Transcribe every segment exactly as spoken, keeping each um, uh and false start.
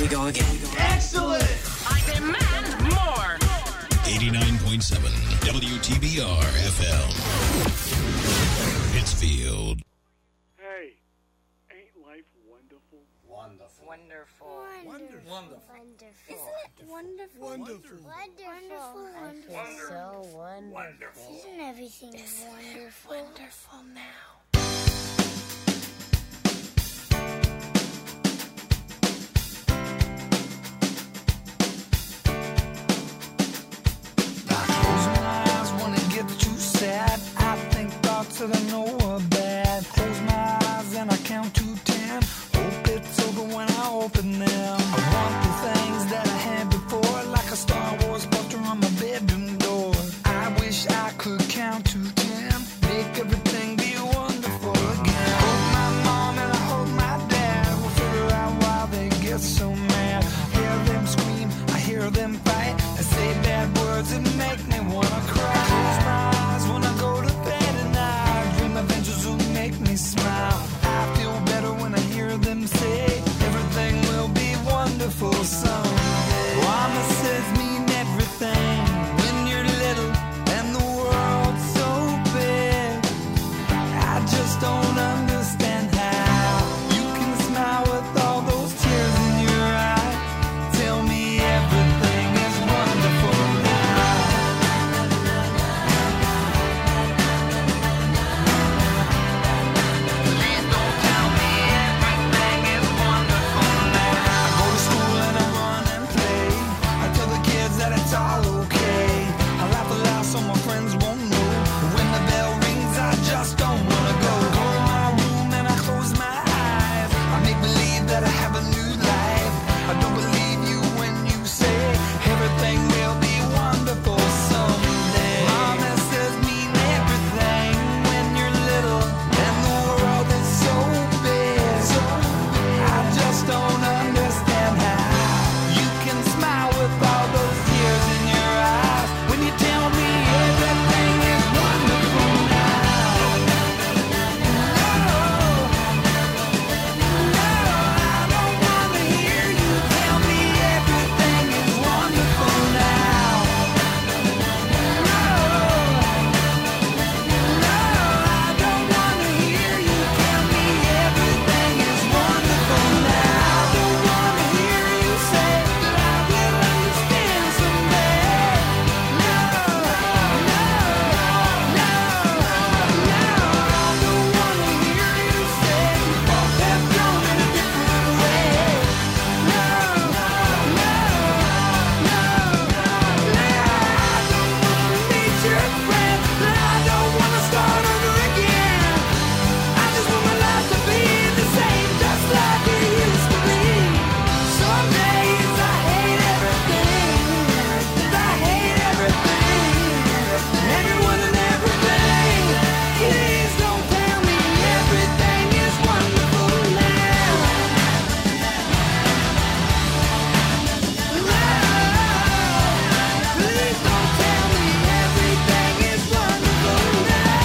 we go again. Excellent! I demand more! eighty-nine point seven W T B R F M. Pittsfield. Hey, ain't life wonderful? Wonderful. Wonderful. Wonderful. Wonderful. Wonderful. Isn't it wonderful? Wonderful. Wonderful. Wonderful. I feel so wonderful. Wonderful. Isn't everything wonderful? Wonderful now. Sad. I think thoughts that I know are bad. Close my eyes and I count to ten. Hope it's over when I open them. I want the things that I had before, like a Star Wars poster on my bedroom door. I wish I could count to ten, make everything be wonderful again. Hold my mom and I hold my dad. We'll figure out why they get so mad. I hear them scream, I hear them fight. They say bad words that make me wanna cry. Close my when I go to bed at night, dream adventures will make me smile. I feel better when I hear them say everything will be wonderful someday. Promises mean everything when you're little and the world's so big. I just don't understand how you can smile with all those tears in your eyes. Tell me everything is wonderful now. It's all okay. I laugh aloud so my friends won't know. When the bell rings, I just don't wanna go. Go in my room and I close my eyes. I make believe that I have a new life. I don't believe you when you say everything will be wonderful someday. Promises mean everything when you're little and the world is so big. I just don't understand how you can smile with all those tears in your eyes when you tell me everything is wonderful now. No, no, I don't want to hear you tell me everything is wonderful now. No, no, I don't want to hear you tell me everything is wonderful now. I don't want to hear you say that I will understand someday. No, no, no, no. I don't want to hear you say we both have gone in a different way. No, no, no, no. I don't want to meet your friend. I don't want to start over again. I just want my life to be the same, just like it used to be. Some days I hate everything. I hate everything. Everyone and everything. Please don't tell me everything is wonderful now. No, please don't tell me everything is wonderful now.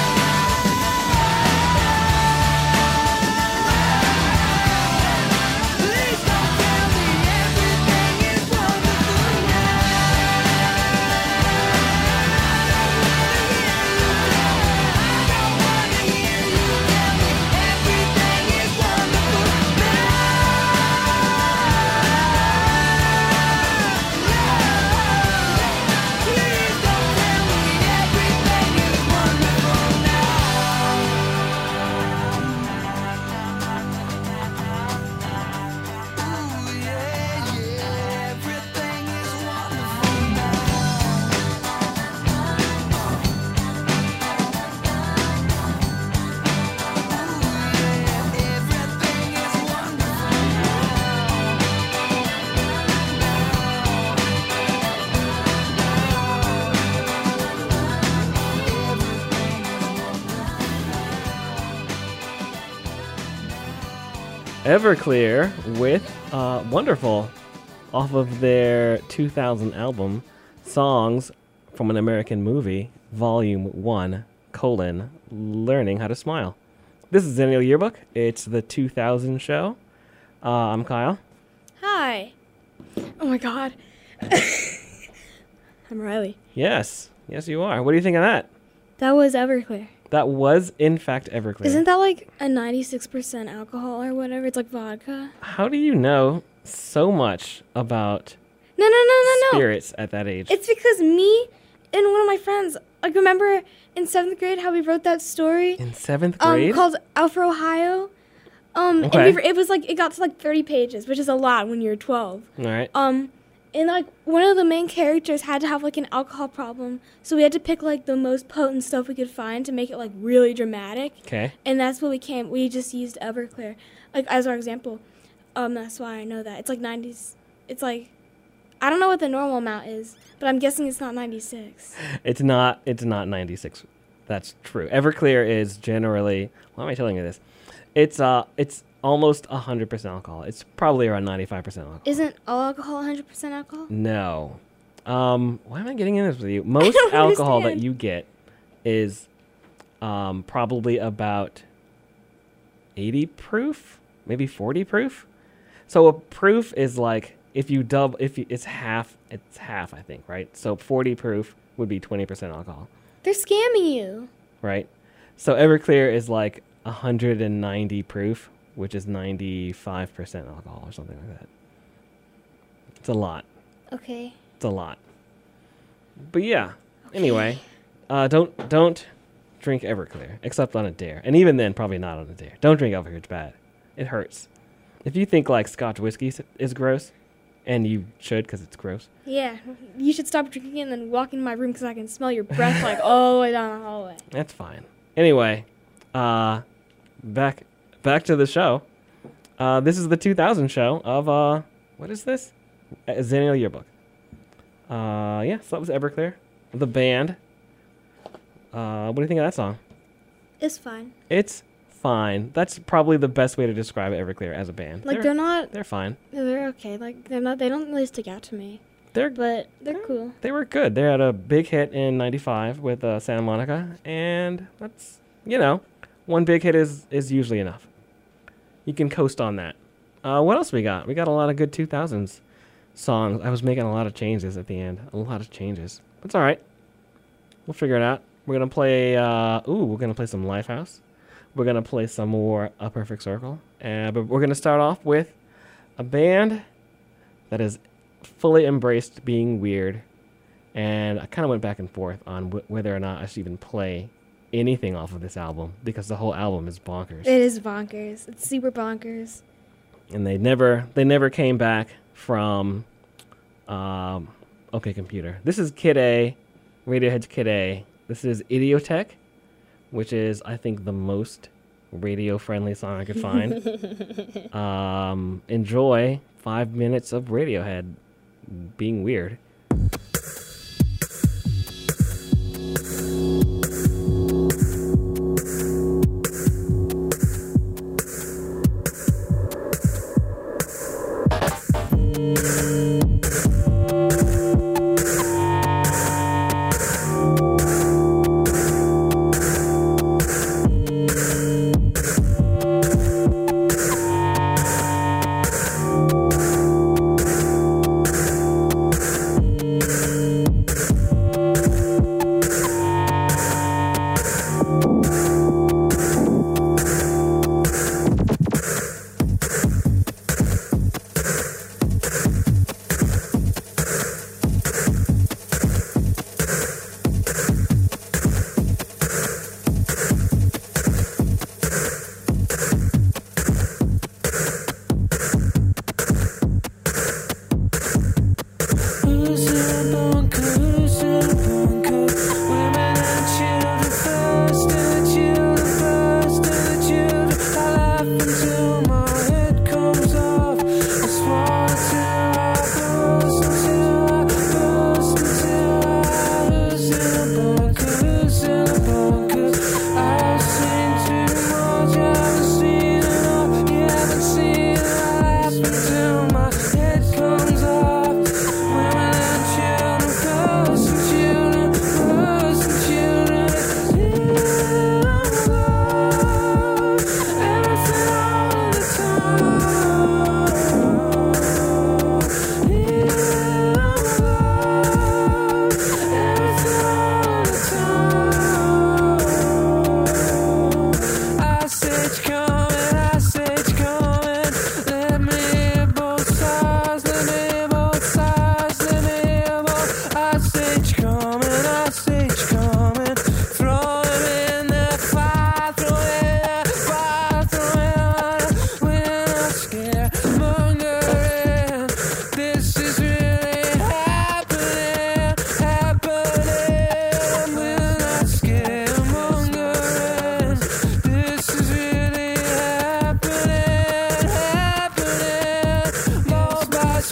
Please don't tell me everything is wonderful now. I don't want to hear you tell me everything is wonderful now. Please don't tell me everything is wonderful now. Ooh, yeah, yeah, everything is wonderful now. Everything is wonderful Everclear with uh, Wonderful off of their two thousand album Songs from an American Movie, Volume one, colon, Learning How to Smile. This is Zennial Yearbook. It's the two thousand show. Uh, I'm Kyle. Hi, Hi. Oh my God. I'm Riley. Yes. Yes, you are. What do you think of that? That was Everclear. That was, in fact, Everclear. Isn't that like a ninety-six percent alcohol or whatever? It's like vodka. How do you know so much about No, no, no, no, no. spirits at that age? It's because me and one of my friends, like, remember in seventh grade how we wrote that story? In seventh Um, grade? called Alpha Ohio. Um, Okay. and we, it was like, it got to like thirty pages, which is a lot when you're twelve. All right. Um, and like one of the main characters had to have like an alcohol problem, so we had to pick like the most potent stuff we could find to make it like really dramatic. Okay. And that's what we came. We just used Everclear, like as our example. Um, that's why I know that it's like nineties. It's like, I don't know what the normal amount is, but I'm guessing it's not ninety-six. It's not. It's not ninety-six. That's true. Everclear is generally. Why am I telling you this? It's uh. It's almost one hundred percent alcohol. It's probably around ninety-five percent alcohol. Isn't all alcohol one hundred percent alcohol? No. Um. Why am I getting in this with you? Most don't alcohol that understand. you get is um probably about eighty proof, maybe forty proof. So a proof is like if you double if you, it's half. It's half, I think, right? So forty proof would be twenty percent alcohol. They're scamming you. Right? So Everclear is like one hundred ninety proof, which is ninety-five percent alcohol or something like that. It's a lot. Okay. It's a lot. But yeah. Anyway, uh, don't don't drink Everclear except on a dare, and even then, probably not on a dare. Don't drink Everclear; it's bad. It hurts. If you think like Scotch whiskey is- is gross, and you should because it's gross. Yeah, you should stop drinking and then walk into my room because I can smell your breath like all the way down the hallway. That's fine. Anyway, uh, back back to the show. Uh, this is the two thousand show of uh, what is this? A Zennial Yearbook. Uh, yeah, so that was Everclear, the band. Uh, what do you think of that song? It's fine. It's fine. That's probably the best way to describe Everclear as a band. Like they're, they're not. they're fine. They're okay. Like they're not. They don't really stick out to me. They're But they're cool. They were good. They had a big hit in ninety-five with uh, Santa Monica, and that's, you know, one big hit is, is usually enough. You can coast on that. Uh, what else we got? We got a lot of good two thousands songs. I was making a lot of changes at the end. A lot of changes. That's all right. We'll figure it out. We're going to play, uh, ooh, we're going to play some Lifehouse. We're going to play some more A Perfect Circle. Uh, but we're going to start off with a band that has fully embraced being weird. And I kind of went back and forth on wh- whether or not I should even play anything off of this album because the whole album is bonkers. It is bonkers. It's super bonkers. And they never they never came back from um, OK Computer. This is Kid A, Radiohead's Kid A. This is Idiotech, which is, I think, the most radio-friendly song I could find. um, enjoy five minutes of Radiohead being weird.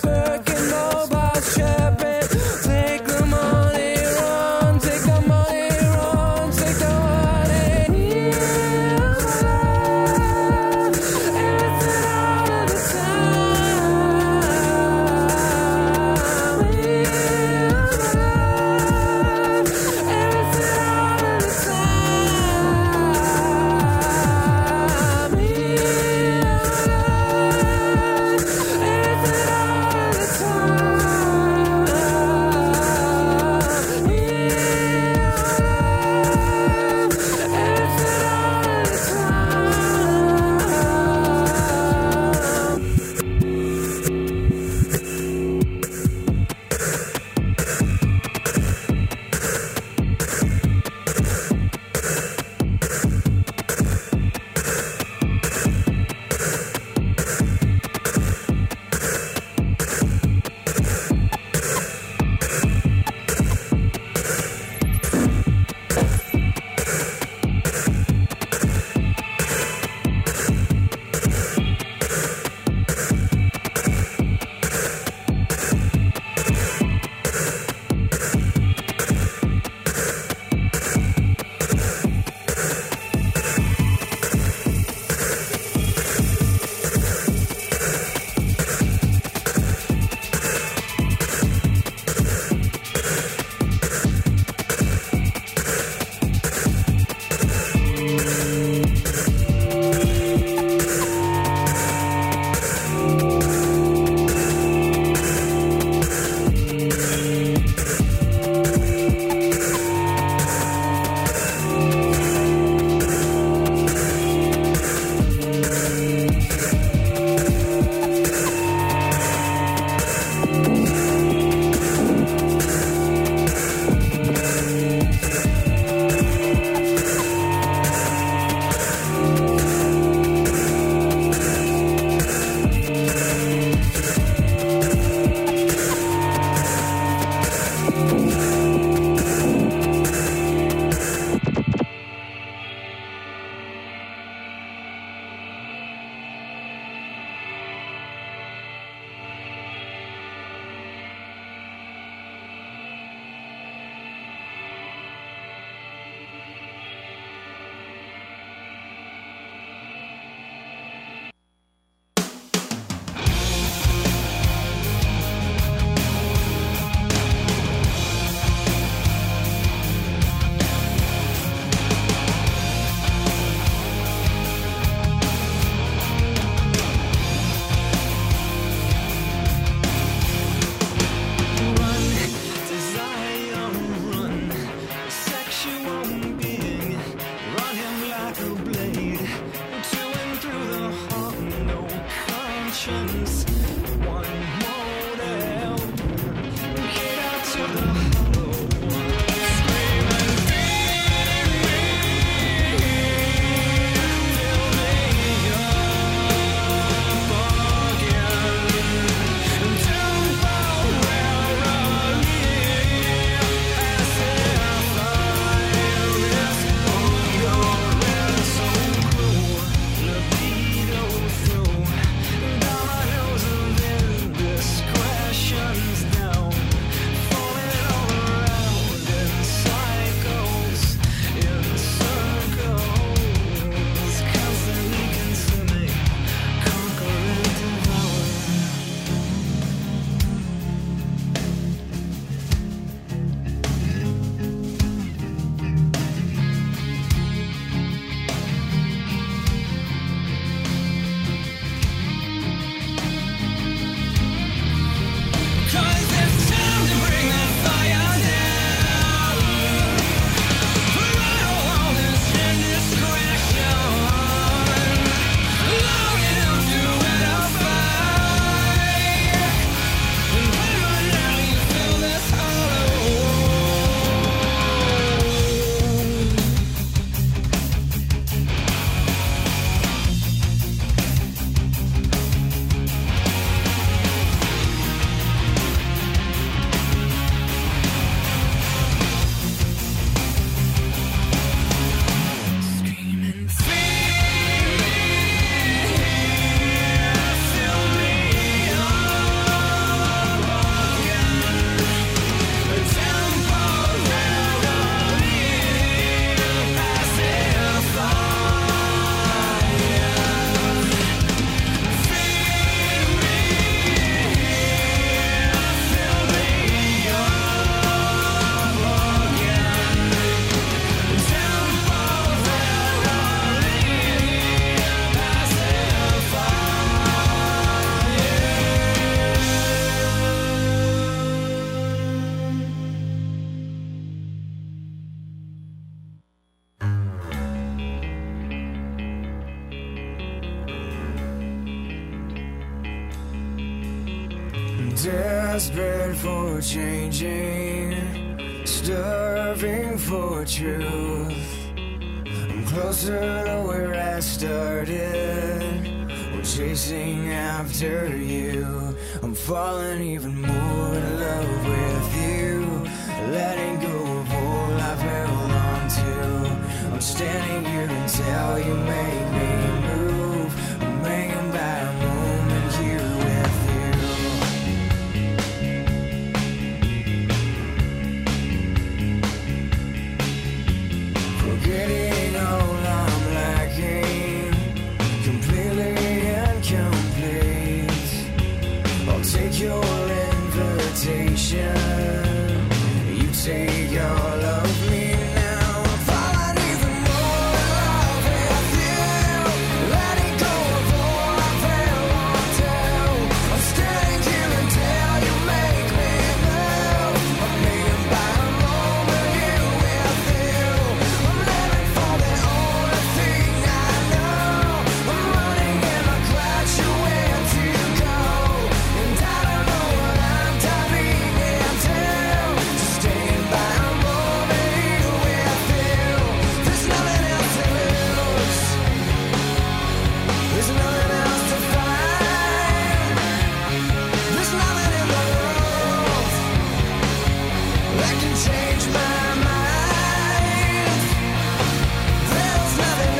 working nobody's chirping. Take the money, run, take the money, run, take the money. Here's love, everything all of the time. Here's love, everything all of the time. Here's Desperate for changing, starving for truth. I'm closer to where I started, I'm chasing after you. I'm falling even more in love with you, letting go of all I've held on to. I'm standing here until you make me move. I'm hanging by a moment here with you. Forgetting all I'm lacking, completely incomplete. I'll take your invitation, you take all of me now. I'm falling even more in love with you, letting go of all I've held on to. I'm standing here until you make me move. I'm being by a moment here with you. I'm living for the only thing I know. I'm running and I crash you where to go, and I don't know what I'm diving into. Just staying by a moment here with you. There's nothing else to lose, there's nothing else to find. There's nothing in the world that can change my mind. There's nothing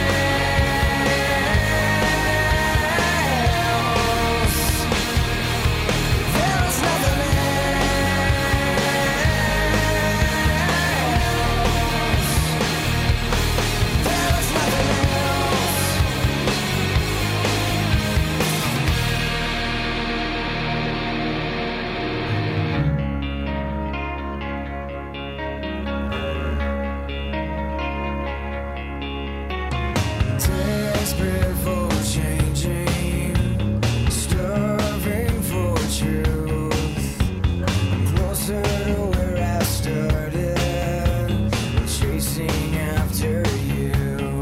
else. There's nothing else. There's nothing else. Desperate for changing, starving for truth. I'm closer to where I started, I'm chasing after you.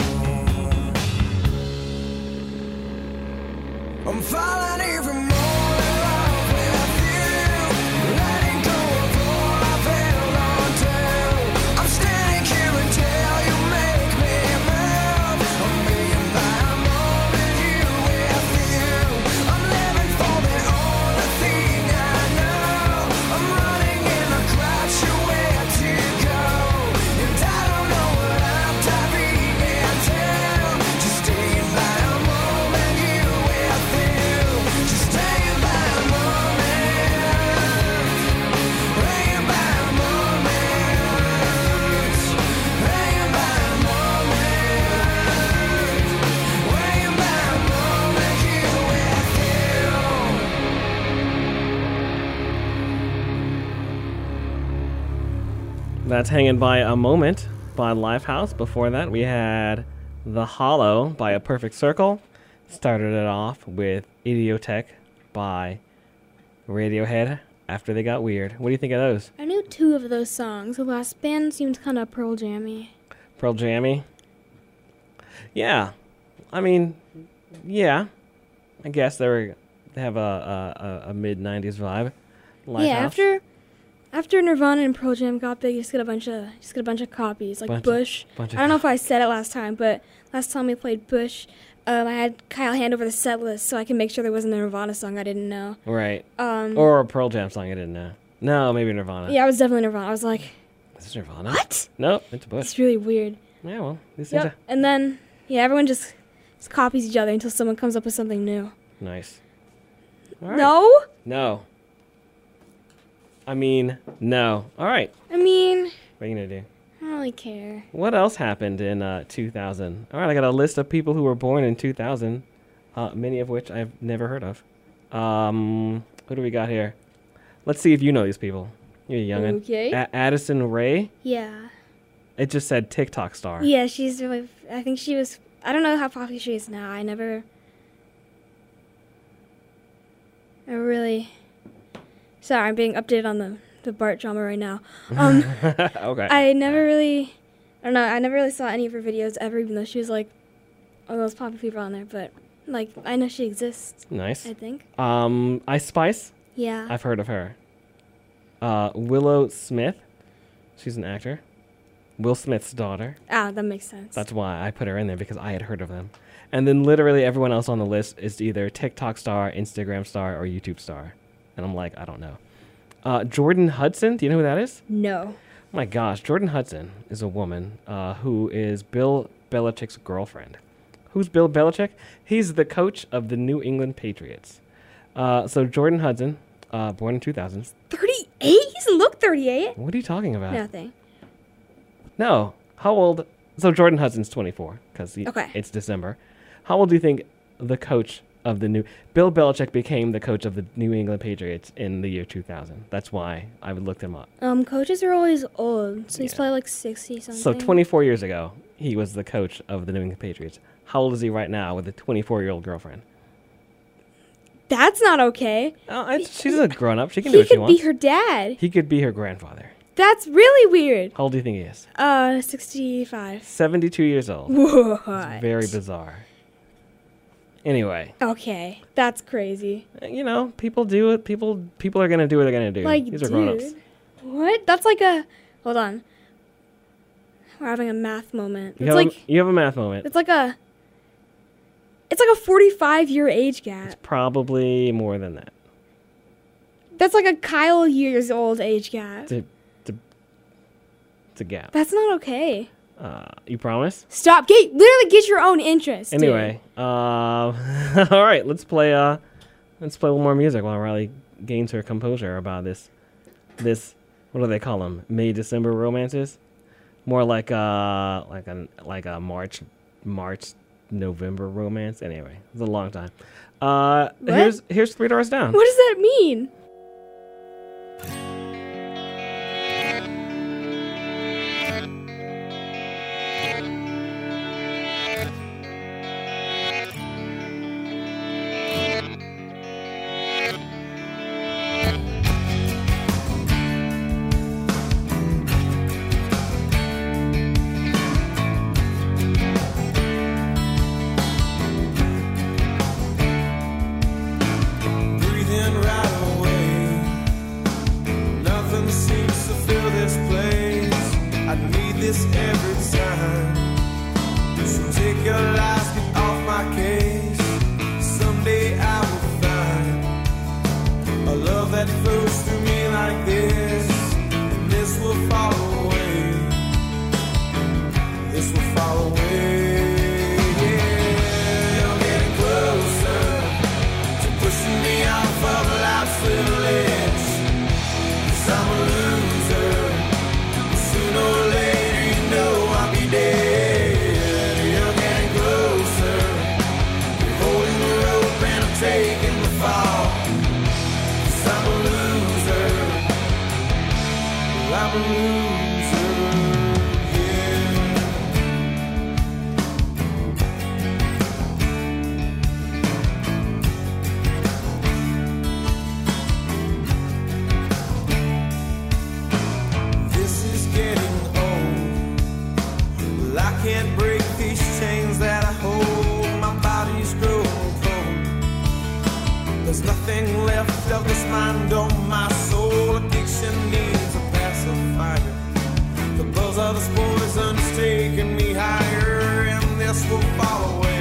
I'm falling even more in love with you, letting go of all I've held on to. I'm standing here until you make me move. I'm being by a moment here with you. I'm living for the only thing I know. I'm running and I crash you where to go, and I don't know what I'm diving into. Just staying by a moment here with you. Just staying by a moment, hanging by a moment, hanging by a moment, hanging by a moment here with you. That's Hanging by a Moment by Lifehouse. Before that, we had The Hollow by A Perfect Circle. Started it off with Idiotech by Radiohead, After They Got Weird. What do you think of those? I knew two of those songs. The last band seemed kind of Pearl Jammy. Pearl Jammy? Yeah. I mean, yeah. I guess they were they have a a, a, a mid nineties vibe. Lifehouse. Yeah, after after Nirvana and Pearl Jam got big, just get a bunch of just get a bunch of copies like Bunch of- Bush. bunch of I don't know if I said it last time, but last time we played Bush, um, I had Kyle hand over the set list so I can make sure there wasn't a Nirvana song I didn't know. Right. Um, Or a Pearl Jam song I didn't know. No, maybe Nirvana. yeah, I was definitely Nirvana. I was like, This is Nirvana? what? Nope, it's Bush. It's really weird. Yeah, well, these things Yep. And then yeah, everyone just, just copies each other until someone comes up with something new. are nice. All right. No, No. I mean, no. All right. I mean, What are you going to do? I don't really care. What else happened in uh, two thousand? All right, I got a list of people who were born in two thousand, uh, many of which I've never heard of. Um, who do we got here? Let's see if you know these people. You're a youngin'. Okay. A- Addison Rae. Yeah. It just said TikTok star. Yeah, she's really. I think she was. I don't know how popular she is now. I never. I really. Sorry, I'm being updated on the the Bart drama right now. Um, Okay. I never really. I don't know. I never really saw any of her videos ever, even though she was like one of those popular people on there. But like, I know she exists. Nice. I think. Um, Ice Spice. Yeah. I've heard of her. Uh, Willow Smith. She's an actor. Will Smith's daughter. Ah, that makes sense. That's why I put her in there, because I had heard of them. And then literally everyone else on the list is either TikTok star, Instagram star, or YouTube star. And I'm like, I don't know. Uh, Jordan Hudson. Do you know who that is? No. Oh my gosh, Jordan Hudson is a woman uh, who is Bill Belichick's girlfriend. Who's Bill Belichick? He's the coach of the New England Patriots. Uh, so Jordan Hudson, uh, born in two thousand. thirty-eight? He doesn't look thirty-eight. What are you talking about? Nothing. No. How old? So Jordan Hudson's twenty-four, because Okay. it's December. How old do you think the coach of the new... Bill Belichick became the coach of the New England Patriots in the year two thousand. That's why I would look him up. Um, coaches are always old, so he's Yeah. probably like sixty something. So twenty-four years ago, he was the coach of the New England Patriots. How old is he right now with a twenty-four-year-old girlfriend? That's not okay. Oh, I, she's a grown-up. She can He do what she could wants. be her dad. He could be her grandfather. That's really weird. How old do you think he is? Uh, sixty-five. seventy-two years old. What? It's very bizarre. Anyway, Okay, that's crazy. you know, people do it. People people are going to do what they're going to do. Like, These are grown-ups. dude. What? That's like a... Hold on. We're having a math moment. You It's have, like... a, you have a math moment. It's like a... It's like a forty-five-year age gap. Probably more than that. That's like a Kyle years old age gap. It's a, it's a, it's a gap. That's not okay. Uh, you promise? Stop. Get, literally get your own interest. dude. Anyway, uh, all right, let's play. Uh, let's play a little more music while Riley gains her composure about this. This, what do they call them? May December romances. More like uh, like a like a March, March, November romance. Anyway, it's a long time. Uh, What? here's here's Three Doors Down. What does that mean? Breathing right away. Nothing seems to fill this place. I need this every time. So take your lies, get off my case. Someday I will find a love that flows through me like this. And this will fall away. This will fall away. Yeah, you're getting closer to pushing me off of life's little edge. 'Cause I'm a loser. Sooner or later, you know I'll be dead. You're getting closer. You're holding the rope and I'm taking the fall. 'Cause I'm a loser. I'm a loser. Yeah. This is getting old. Well, I can't break these chains that I hold. My body's growing cold. There's nothing left of this mind on my soul. Addiction needs a pacifier. The buzz of this poison is taking me higher, and this will fall away.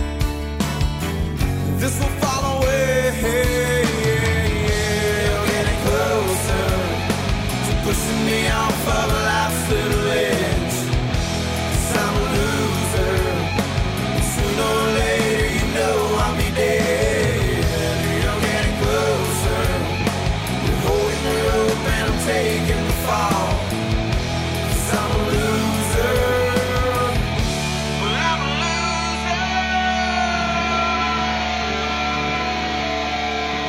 This will fall away. You're getting closer to pushing me off of life's little edge. 'Cause I'm a loser. Sooner or later, you know I'll be dead. You're getting closer. You're holding the rope and I'm taking the fall. 'Cause I'm a loser. Well, I'm a loser.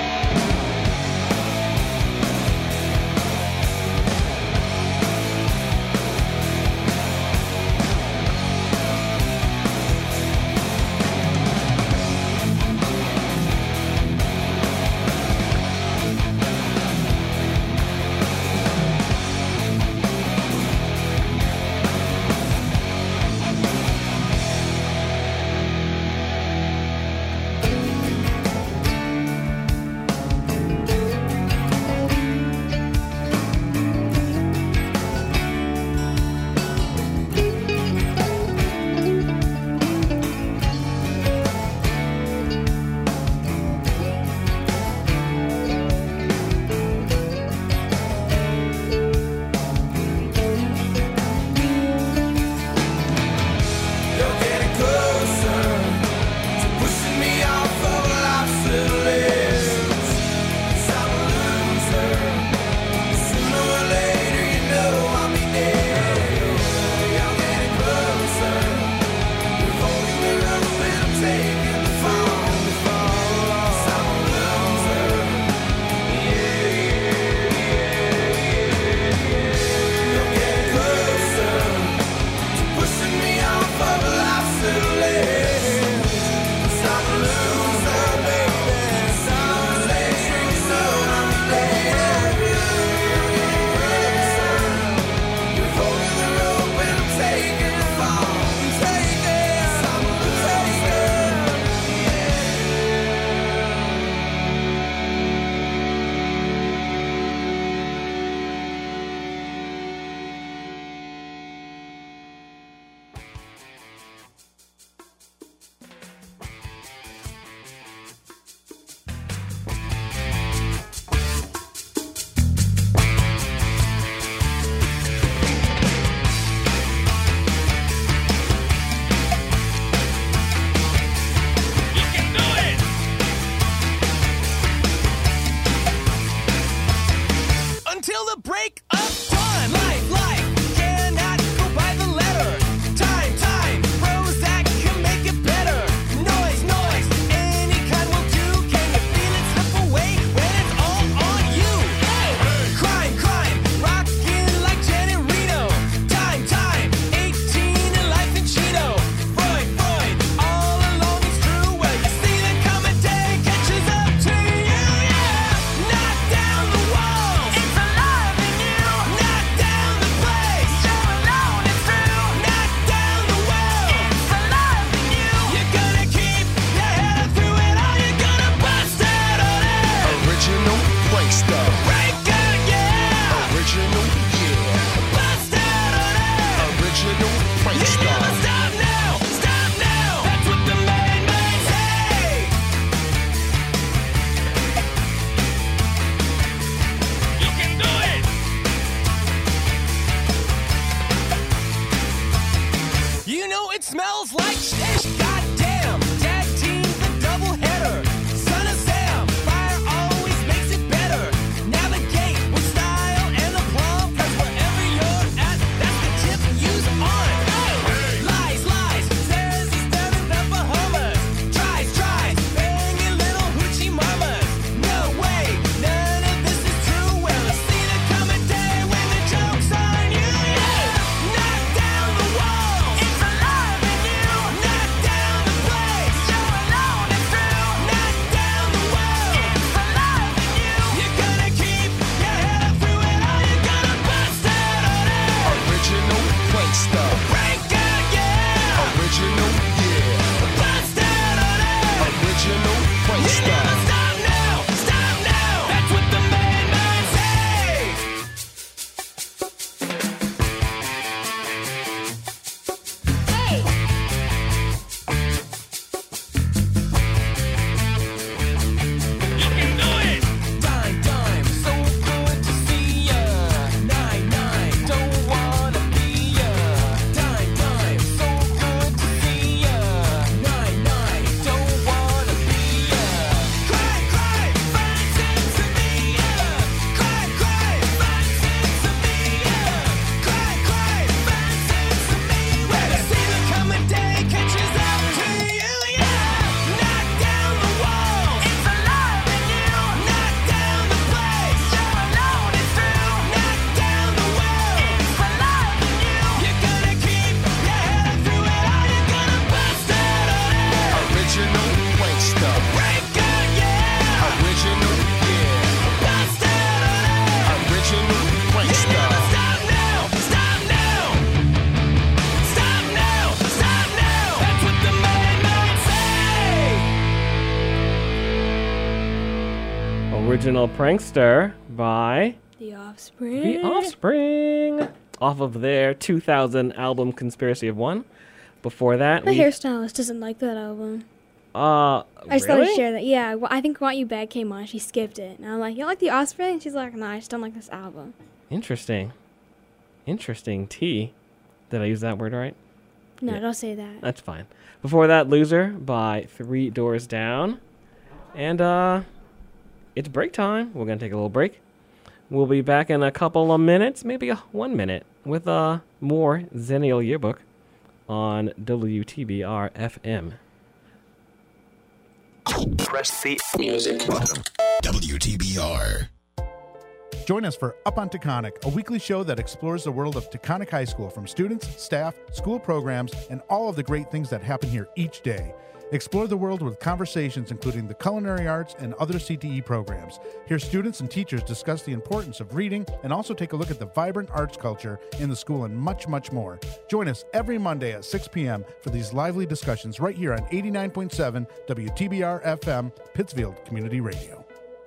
Original Prankster by The Offspring. The Offspring. Off of their two thousand album Conspiracy of One. Before that, My we, hairstylist doesn't like that album. uh, I just thought really? I'd share that. Yeah, well, I think Want You Back came on. She skipped it. And I'm like, you like The Offspring? She's like, no, I just don't like this album. Interesting. Interesting. T. Did I use that word right? No, Yeah. don't say that. That's fine. Before that, Loser by Three Doors Down. And, uh, it's break time. We're going to take a little break. We'll be back in a couple of minutes, maybe a, one minute, with uh, more Zennial Yearbook on W T B R F M. Press the music button. W T B R. Join us for Up on Taconic, a weekly show that explores the world of Taconic High School from students, staff, school programs, and all of the great things that happen here each day. Explore the world with conversations including the culinary arts and other C T E programs. Hear students and teachers discuss the importance of reading and also take a look at the vibrant arts culture in the school and much, much more. Join us every Monday at six p.m. for these lively discussions right here on eighty-nine point seven W T B R F M, Pittsfield Community Radio.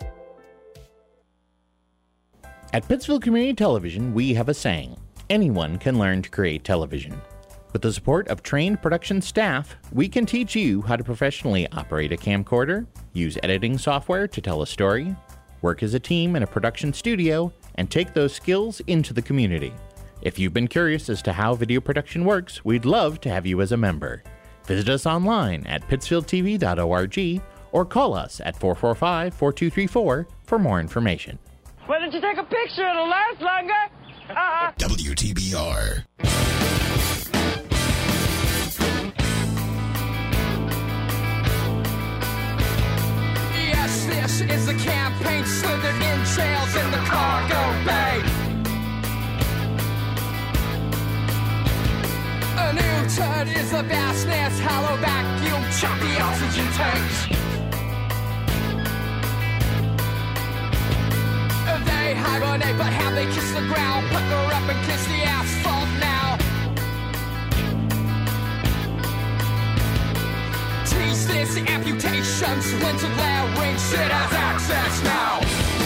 At Pittsfield Community Television, we have a saying: anyone can learn to create television. With the support of trained production staff, we can teach you how to professionally operate a camcorder, use editing software to tell a story, work as a team in a production studio, and take those skills into the community. If you've been curious as to how video production works, we'd love to have you as a member. Visit us online at pittsfield t v dot org or call us at four four five, four two three four for more information. Why didn't you take a picture? It'll last longer. Uh-uh. W T B R. Yes, this is the campaign slithered in trails in the cargo bay. A new turd is a vastness, hollow vacuum, choppy oxygen tanks. They hibernate, but how they kiss the ground, pucker up and kiss the asphalt now. Tease this amputation, splintered larynx, shit has access now.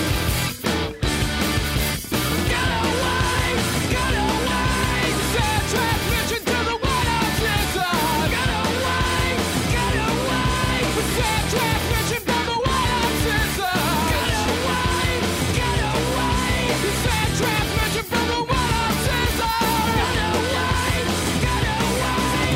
Get away, get away, send transmission to the water system. Get away, get away, send transmission from the water system. Get away, get away, send transmission from the water system. Get away, get away.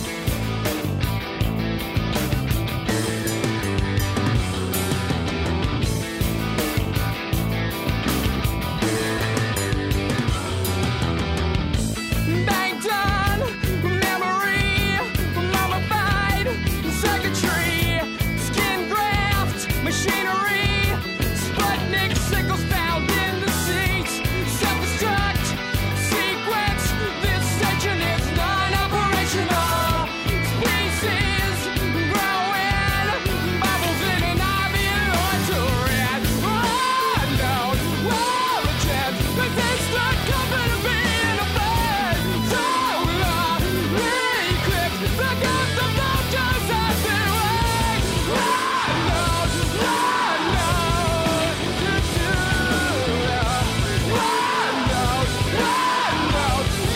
Bang done, memory, mummified, circuitry, skin graft, machinery, Sputnik sickles found in the seats, self-destruct, sequence, this section is non-operational, species, growing, bubbles in an obvious red, unknown origin, resistant company being a bird, solar, eclipse, the ghost of vultures has been winged, unknown, unknown, unknown, unknown,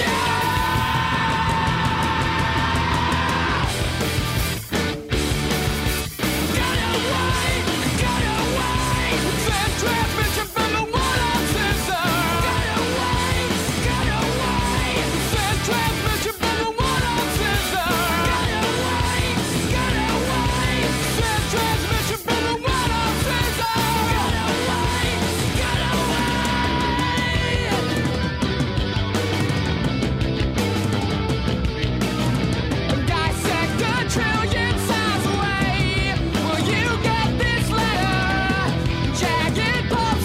Get away, get away, send transmission from the water system. Get away, get away, send transmission from the water system. Get away, get away, send transmission from the water system. Get away, get away. Dissect a trillion size away. Will you get this letter? Jagged pulse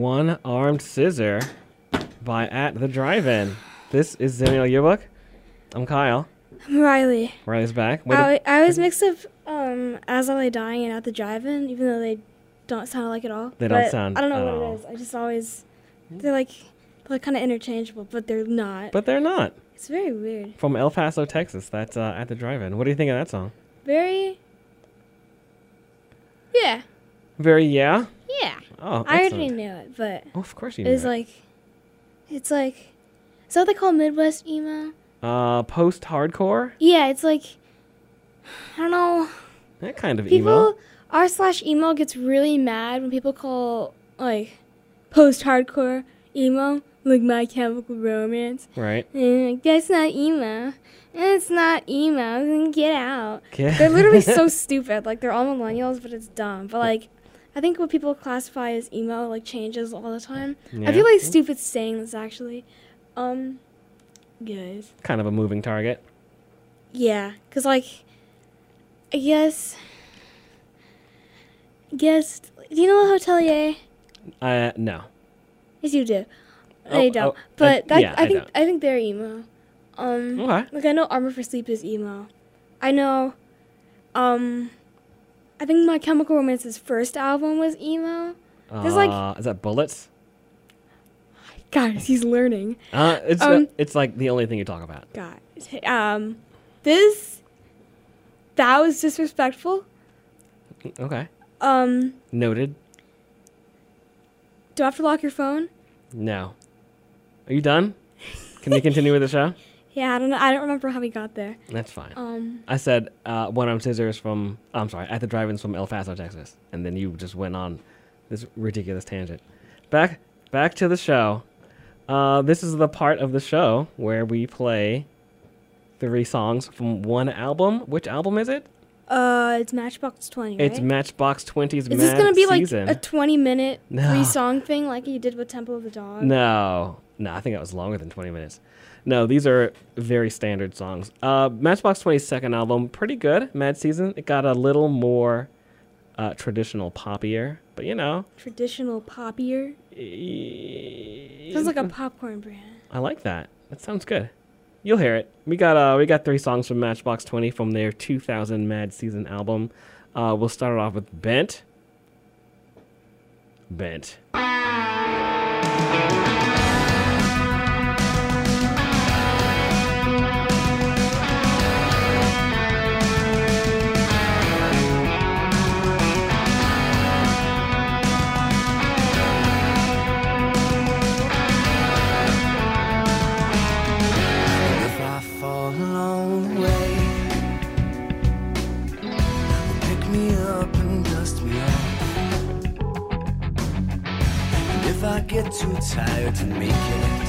One Armed Scissor by At the Drive-In. This is Zennial Yearbook. I'm Kyle. I'm Riley. Riley's back. Way I, to- I always mix up um, As I Lay Dying and At the Drive-In, even though they don't sound alike at all. They don't But sound I don't know at what all. it is. I just always, they're like, they're kind of interchangeable, but they're not. But they're not. It's very weird. From El Paso, Texas. That's uh, At the Drive-In. What do you think of that song? Very, yeah, Very yeah? yeah. Oh, I already excellent. knew it, but Oh, of course you it knew was it. like, it's like, is that what they call Midwest emo? Uh, post-hardcore? Yeah, it's like, I don't know. That kind of People, emo. r slash emo gets really mad when people call, like, post-hardcore emo, like My Chemical Romance. Right. And like, that's not emo. It's not emo. Then get out. Yeah. They're literally so stupid. Like, they're all millennials, but it's dumb. But, like, I think what people classify as emo, like, changes all the time. Yeah. I feel like stupid saying this, actually. Um, guys. Kind of a moving target. Yeah, because, like, I guess, I guess, do you know the Hotelier? Uh, no. Yes, you do. Oh, I don't. oh, but uh, that, yeah, I I think don't. I think they're emo. Um, Okay. Like, I know Armor for Sleep is emo. I know, um, I think My Chemical Romance's first album was emo. There's, like, Uh, is that Bullets? guys, he's learning. Uh, it's Um, it's like the only thing you talk about. God. Um, this, that was disrespectful. Okay. Um, Noted. do I have to lock your phone? No. Are you done? Can we continue with the show? Yeah, I don't know. I don't remember how we got there. That's fine. Um, I said uh, One Armed Scissors from, I'm sorry, At the Drive-In's from El Paso, Texas. And then you just went on this ridiculous tangent. Back back to the show. Uh, this is the part of the show where we play three songs from one album. Which album is it? uh, it's Matchbox twenty, right? It's Matchbox twenty's Is Mad this gonna be Season. like a twenty-minute No. three-song thing, like you did with Temple of the Dog? No. No, I think that was longer than twenty minutes. No, these are very standard songs. Uh, Matchbox twenty's second album, pretty good, Mad Season. It got a little more uh, traditional poppier, but you know. Traditional poppier. Sounds like a popcorn brand. I like that. That sounds good. You'll hear it. We got uh, we got three songs from Matchbox twenty from their two thousand Mad Season album. Uh, we'll start it off with Bent. Bent. If I fall along the way, pick me up and dust me off. And if I get too tired to make it,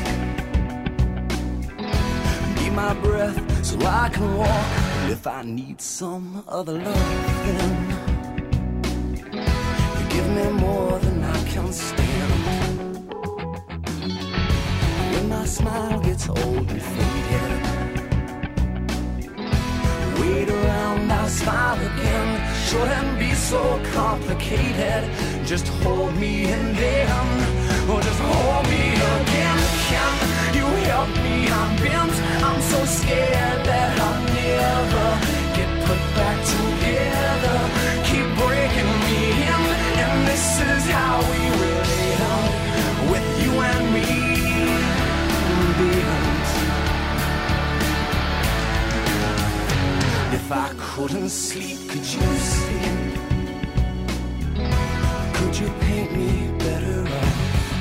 need my breath so I can walk. And if I need some other love, then you give me more than I can stand. When my smile gets old and faded, wait around, I'll smile again. Shouldn't be so complicated. Just hold me and then, or just hold me again. Can you help me? I'm bent. I'm so scared that I'll never get put back together. Keep breaking me in, and this is how we really end. With you and me. If I couldn't sleep, could you sleep? Could you paint me better off?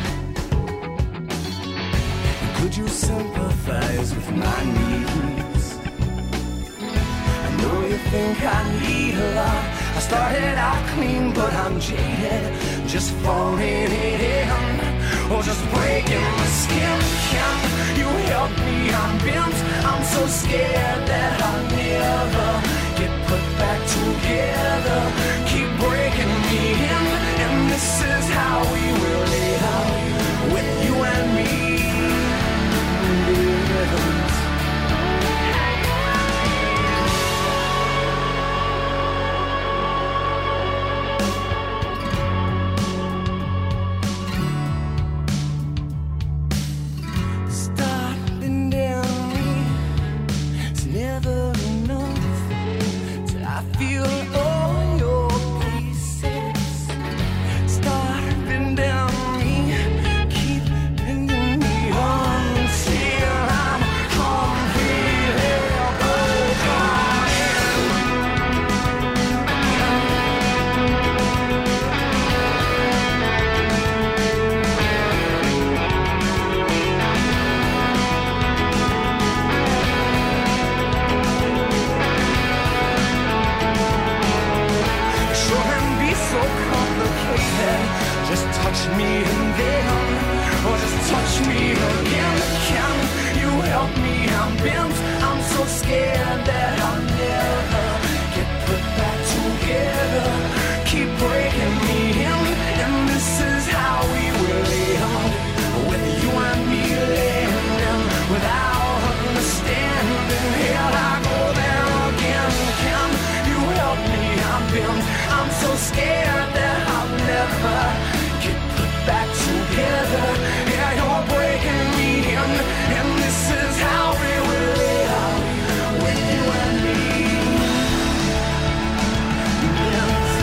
Could you sympathize with my needs? I know you think I need a lot. I started out clean, but I'm jaded. Just falling it in, or just breaking my skin. Can you help me? I'm bent. I'm so scared that I'll never get put back together. Keep breaking me in, and this is how we will live with you and me. feel all your pieces starting down me, keep bringing me on till I'm completely broken. Sure can be so complicated. Just touch me and then, or just touch me again. Can you help me? I'm bent. I'm so scared that I'll never get put back together. Keep breaking me in, and this is how we will end. With you and me landing without understanding. Here I go there again. Can you help me? I'm bent. I'm so scared that I'll never get put back together. Yeah, you're breaking me in, and this is how we will end with you and me. Bent.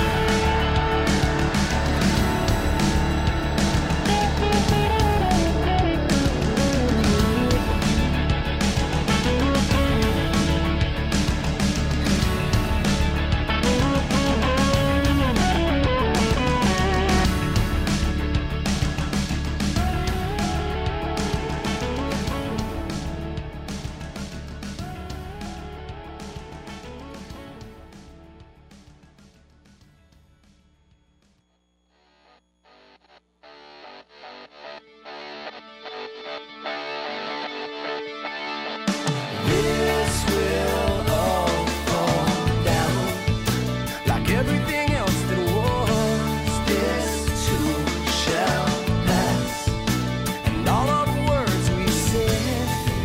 This will all fall down like everything else that was. This too shall pass, and all of the words we said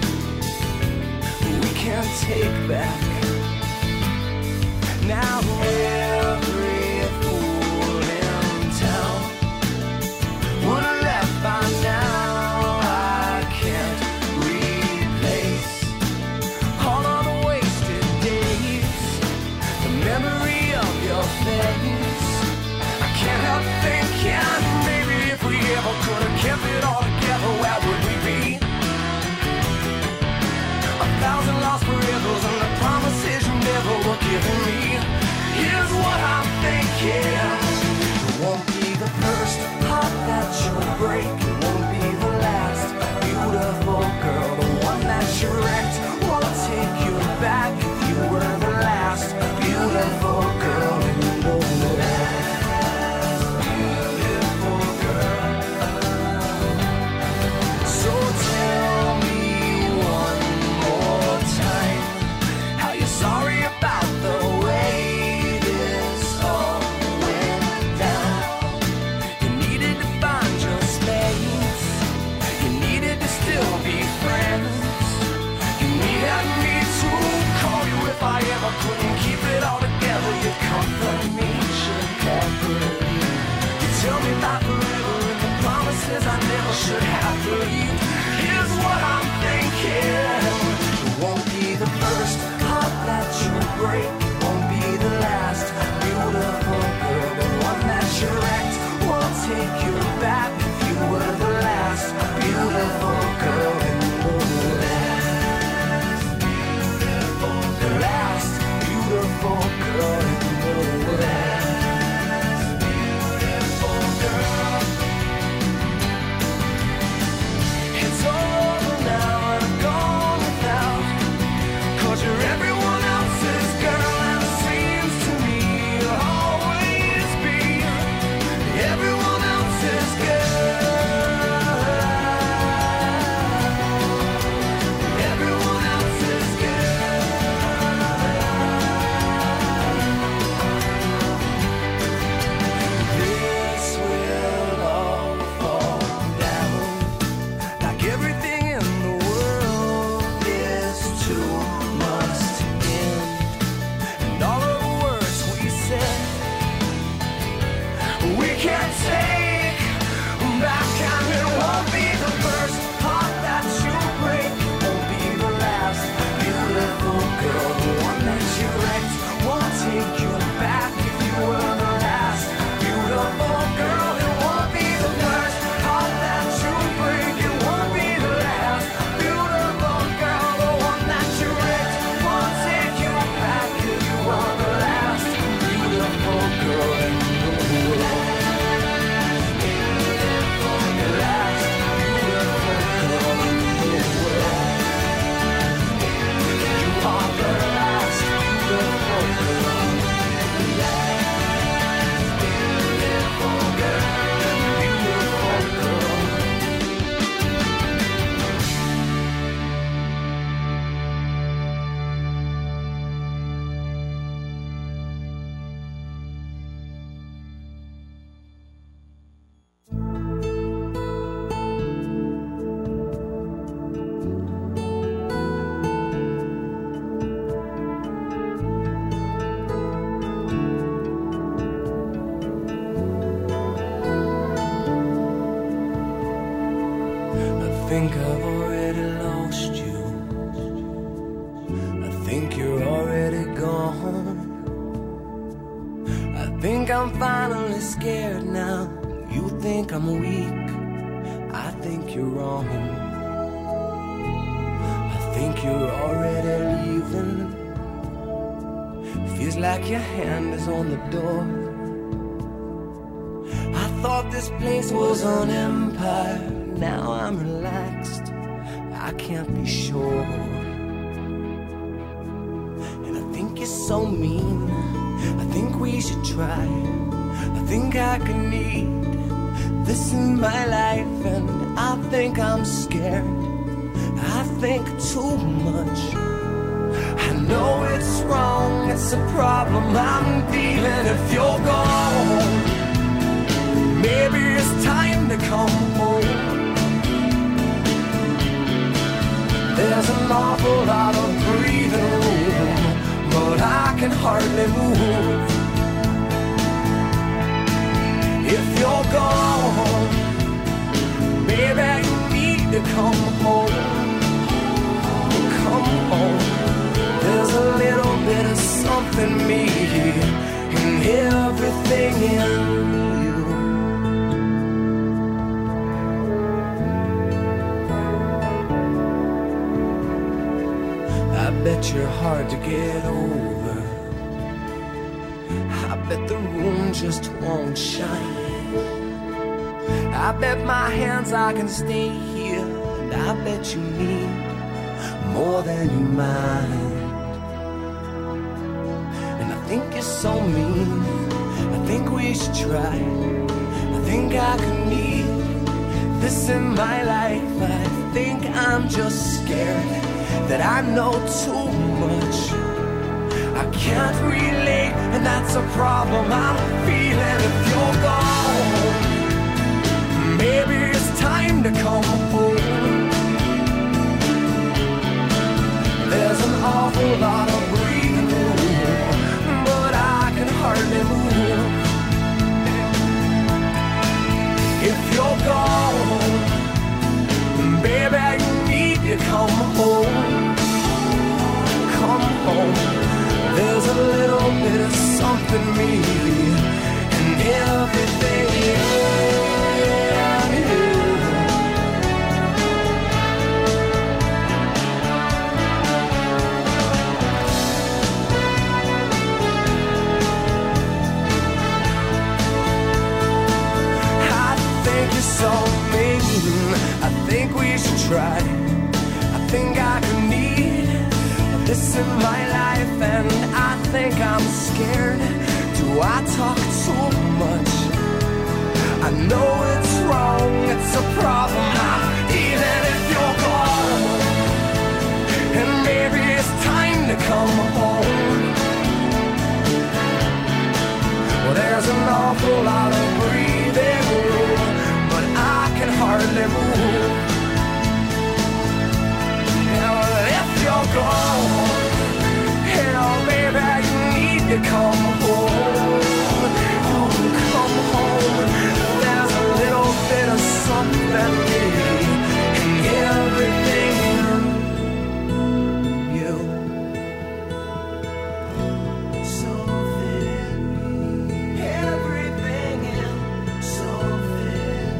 we can't take back. Now every fool in town would have left by now. I can't replace all of the wasted days, the memory of your face. I can't help thinking maybe if we ever could have kept it all together, where would we be? A thousand lost forevers and the promises you never were giving me. Here's what I'm thinking. It won't be the first heart that you'll break. It won't be the last beautiful girl, the one that you wrecked. Won't take you back if you were the last beautiful girl in the last beautiful girl. So tell me one more time how you're sorry about the way this all went down. You needed to find your space. You needed to still be friends. You needed me to call you if I ever couldn't keep it all together. You comfort me, should comfort me. You tell me about forever and the promises I never should have believed. Here's what I'm thinking. It won't be the first heart that you break. It won't be the last beautiful girl, the one that you wrecked. Won't take you back if you were the last beautiful girl in the last beautiful, the last beautiful girl in the last beautiful girl. It's over now and I'm gone without, 'cause you're everyone else's girl think I've already lost you. I think you're already gone. I think I'm finally scared now. You think I'm weak, I think you're wrong. I think you're already leaving. Feels like your hand is on the door. I thought this place was an empire. Now I'm relaxed, I can't be sure. And I think you're so mean. I think we should try. I think I can need this in my life. And I think I'm scared. I think too much. I know it's wrong, it's a problem I'm feeling. If you're gone, maybe it's time to come home. There's an awful lot of breathing room, but I can hardly move. If you're gone, maybe you need to come home. Come home. There's a little bit of something me in everything in you. I bet you're hard to get over. I bet the room just won't shine. I bet my hands I can stay here. And I bet you need more than you mind. And I think you're so mean. I think we should try. I think I could need this in my life. I think I'm just scared that I know too much. I can't relate, and that's a problem I'm feeling. If you're gone, maybe it's time to come home. There's an awful lot of breathing room, but I can hardly move. If you're gone, baby, you need to come home. Come home. There's a little bit of something me in everything you. So mean, I think we should try. I think I could need this in my life. And I think I'm scared. Do I talk too much? I know it's wrong, it's a problem. Even if you're gone, and maybe it's time to come home. Well, there's an awful lot of breathing room, I can hardly move. Well, if you're gone, hell, baby, you need to come home. Oh, come home. There's a little bit of something in everything in you. Something, everything in something.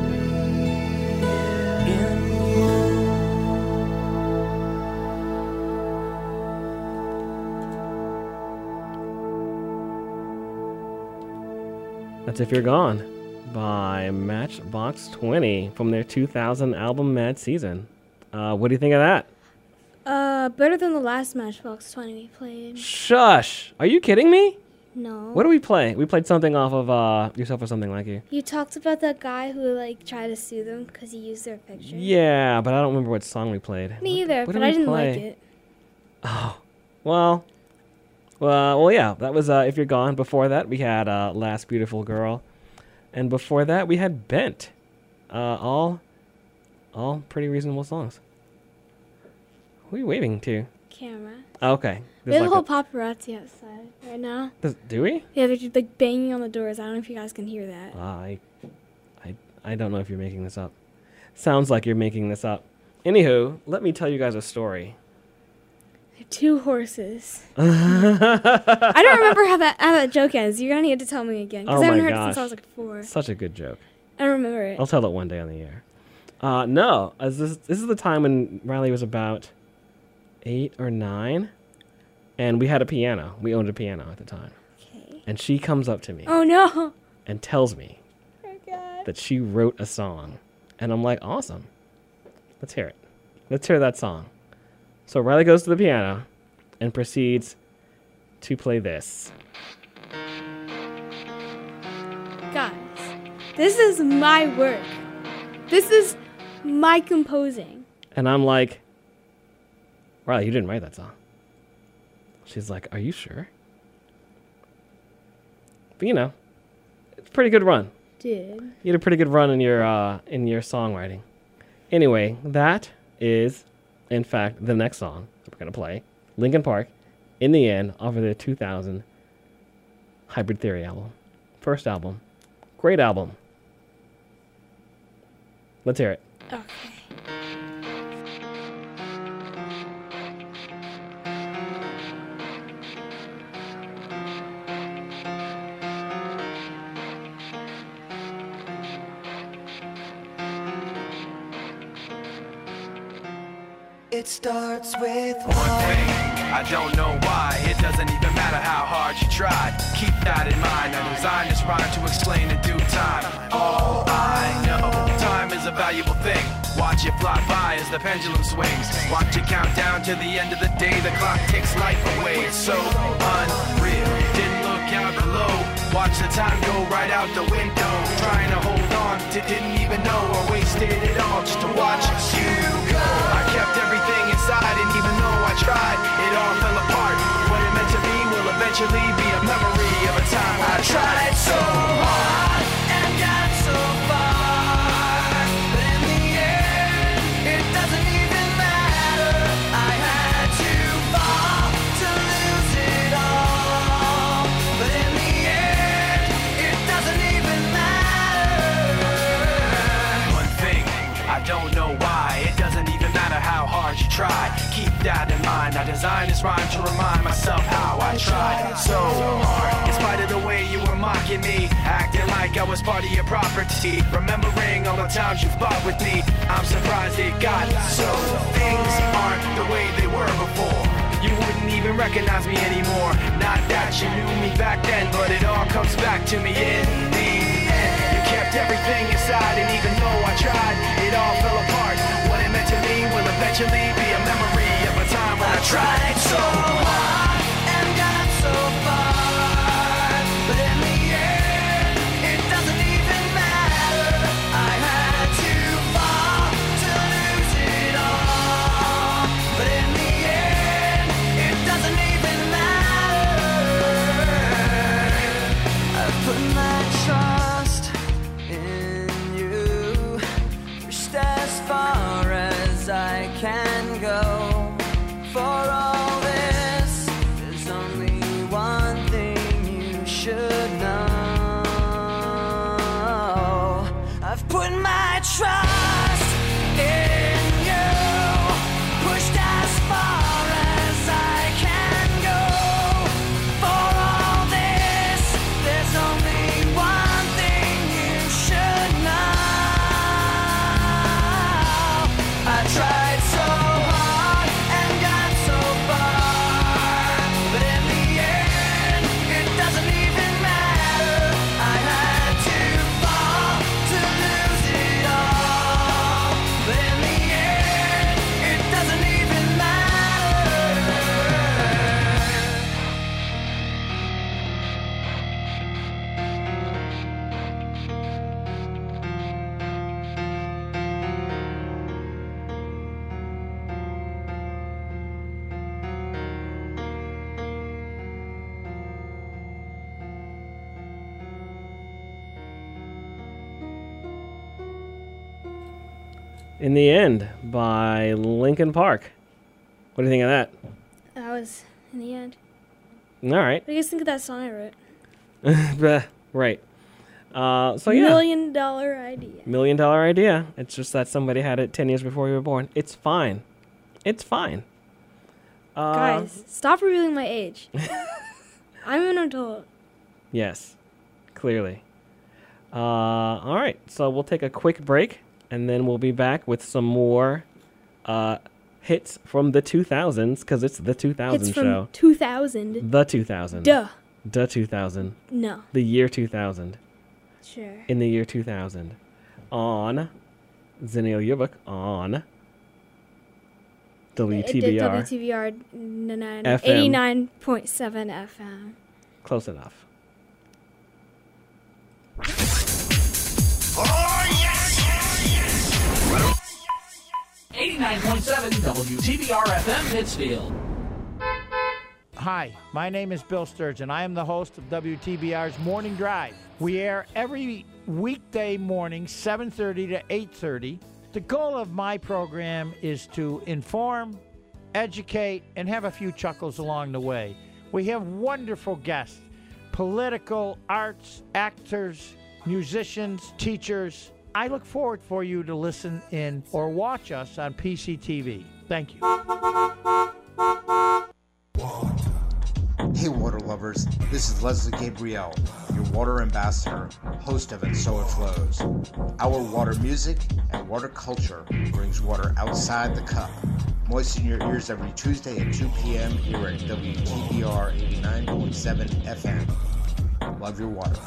That's If You're Gone by Matchbox twenty from their two thousand album Mad Season. Uh, what do you think of that? Uh, better than the last Matchbox twenty we played. Shush! Are you kidding me? No. What did we play? We played something off of uh, Yourself or Something Like You. You talked about that guy who like tried to sue them because he used their picture. Yeah, but I don't remember what song we played. Me either, what but did I we didn't play? like it. Oh, well, well, well, yeah. That was uh, If You're Gone. Before that, we had uh, Last Beautiful Girl, and before that, we had Bent. Uh, all, all pretty reasonable songs. Who are you waving to? Camera. Oh, okay. We have like a whole a- paparazzi outside right now. Does, do we? Yeah, they're just, like banging on the doors. I don't know if you guys can hear that. Uh, I, I, I don't know if you're making this up. Sounds like you're making this up. Anywho, let me tell you guys a story. Two horses. I don't remember how that how that joke ends. You're gonna need to tell me again because Oh I haven't my heard gosh. it since I was like four. Such a good joke. I don't remember it. I'll tell it one day on the air. Uh, no, as this this is the time when Riley was about eight or nine, and we had a piano. We owned a piano at the time. Okay. And she comes up to me Oh no. and tells me Oh God. that she wrote a song, and I'm like, awesome. Let's hear it. Let's hear that song. So Riley goes to the piano and proceeds to play this. Guys, this is my work. This is my composing. And I'm like, Riley, you didn't write that song. She's like, are you sure? But you know, it's a pretty good run. Dude. You had a pretty good run in your uh, in your songwriting. Anyway, that is, in fact, the next song that we're gonna play. Linkin Park, In the End, off of their two thousand Hybrid Theory album. First album. Great album. Let's hear it. Okay. It starts with one thing. I don't know why. It doesn't even matter how hard you try. Keep that in mind. I designed this rhyme to explain in due time. All I know, time is a valuable thing. Watch it fly by as the pendulum swings. Watch it count down to the end of the day. The clock takes life away. It's so unreal. Didn't look out below. Watch the time go right out the window. Trying to hold on to didn't even know I wasted it all just to watch you go. I kept everything inside, and even though I tried, it all fell apart. What it meant to me will eventually be a memory of a time I tried so hard and got so far, but in the end, it doesn't even matter. I had to fall to lose it all, but in the end, it doesn't even matter. One thing, I don't know why, it doesn't even matter how hard you try. Keep that in mind. I designed this rhyme to remind myself how I tried so hard. In spite of the way you were mocking me, acting like I was part of your property, remembering all the times you fought with me, I'm surprised it got so. Things aren't the way they were before. You wouldn't even recognize me anymore. Not that you knew me back then, but it all comes back to me in the end. You kept everything inside, and even though I tried, it all fell apart. What it meant to me will eventually be a memory of a time when I tried so hard and got so far, but in the end, it doesn't even matter. I had to fall to lose it all, but in the end, it doesn't even matter. I put my trust in you, pushed as far as I can go. For all this, there's only one thing you should know. I've put my trust in you, pushed as far as I can go. For all this, there's only one thing you should know. I tried so hard and got so far, but in the end, it doesn't even matter. I had to fall to lose it all, but in the end, it doesn't even matter. In the End by Linkin Park. What do you think of that? That was in the end. All right. What do you guys think of that song I wrote? Right. Uh, so yeah, Million dollar idea. million dollar idea. It's just that somebody had it ten years before you were born. It's fine. It's fine. Uh, Guys, stop revealing my age. I'm an adult. Yes, clearly. Uh, all right, so we'll take a quick break, and then we'll be back with some more uh, hits from the two thousands, because it's the two thousand It's from show. two thousand. The two thousand. Duh. The two thousand. No. The year two thousand. Sure. In the year two thousand. On Zennial Yearbook on W T B R. W T B R n- F M. eighty-nine point seven F M. Close enough. eighty-nine point seven W T B R F M Pittsfield. Hi, my name is Bill Sturgeon. I am the host of W T B R's Morning Drive. We air every weekday morning, seven thirty to eight thirty. The goal of my program is to inform, educate, and have a few chuckles along the way. We have wonderful guests, political, arts, actors, musicians, teachers. I look forward for you to listen in or watch us on P C T V. Thank you. Hey, water lovers. This is Leslie Gabriel, your water ambassador, host of And So It Flows. Our water music and water culture brings water outside the cup. Moisten your ears every Tuesday at two p.m. here at W T B R eighty-nine point seven F M. Love your water.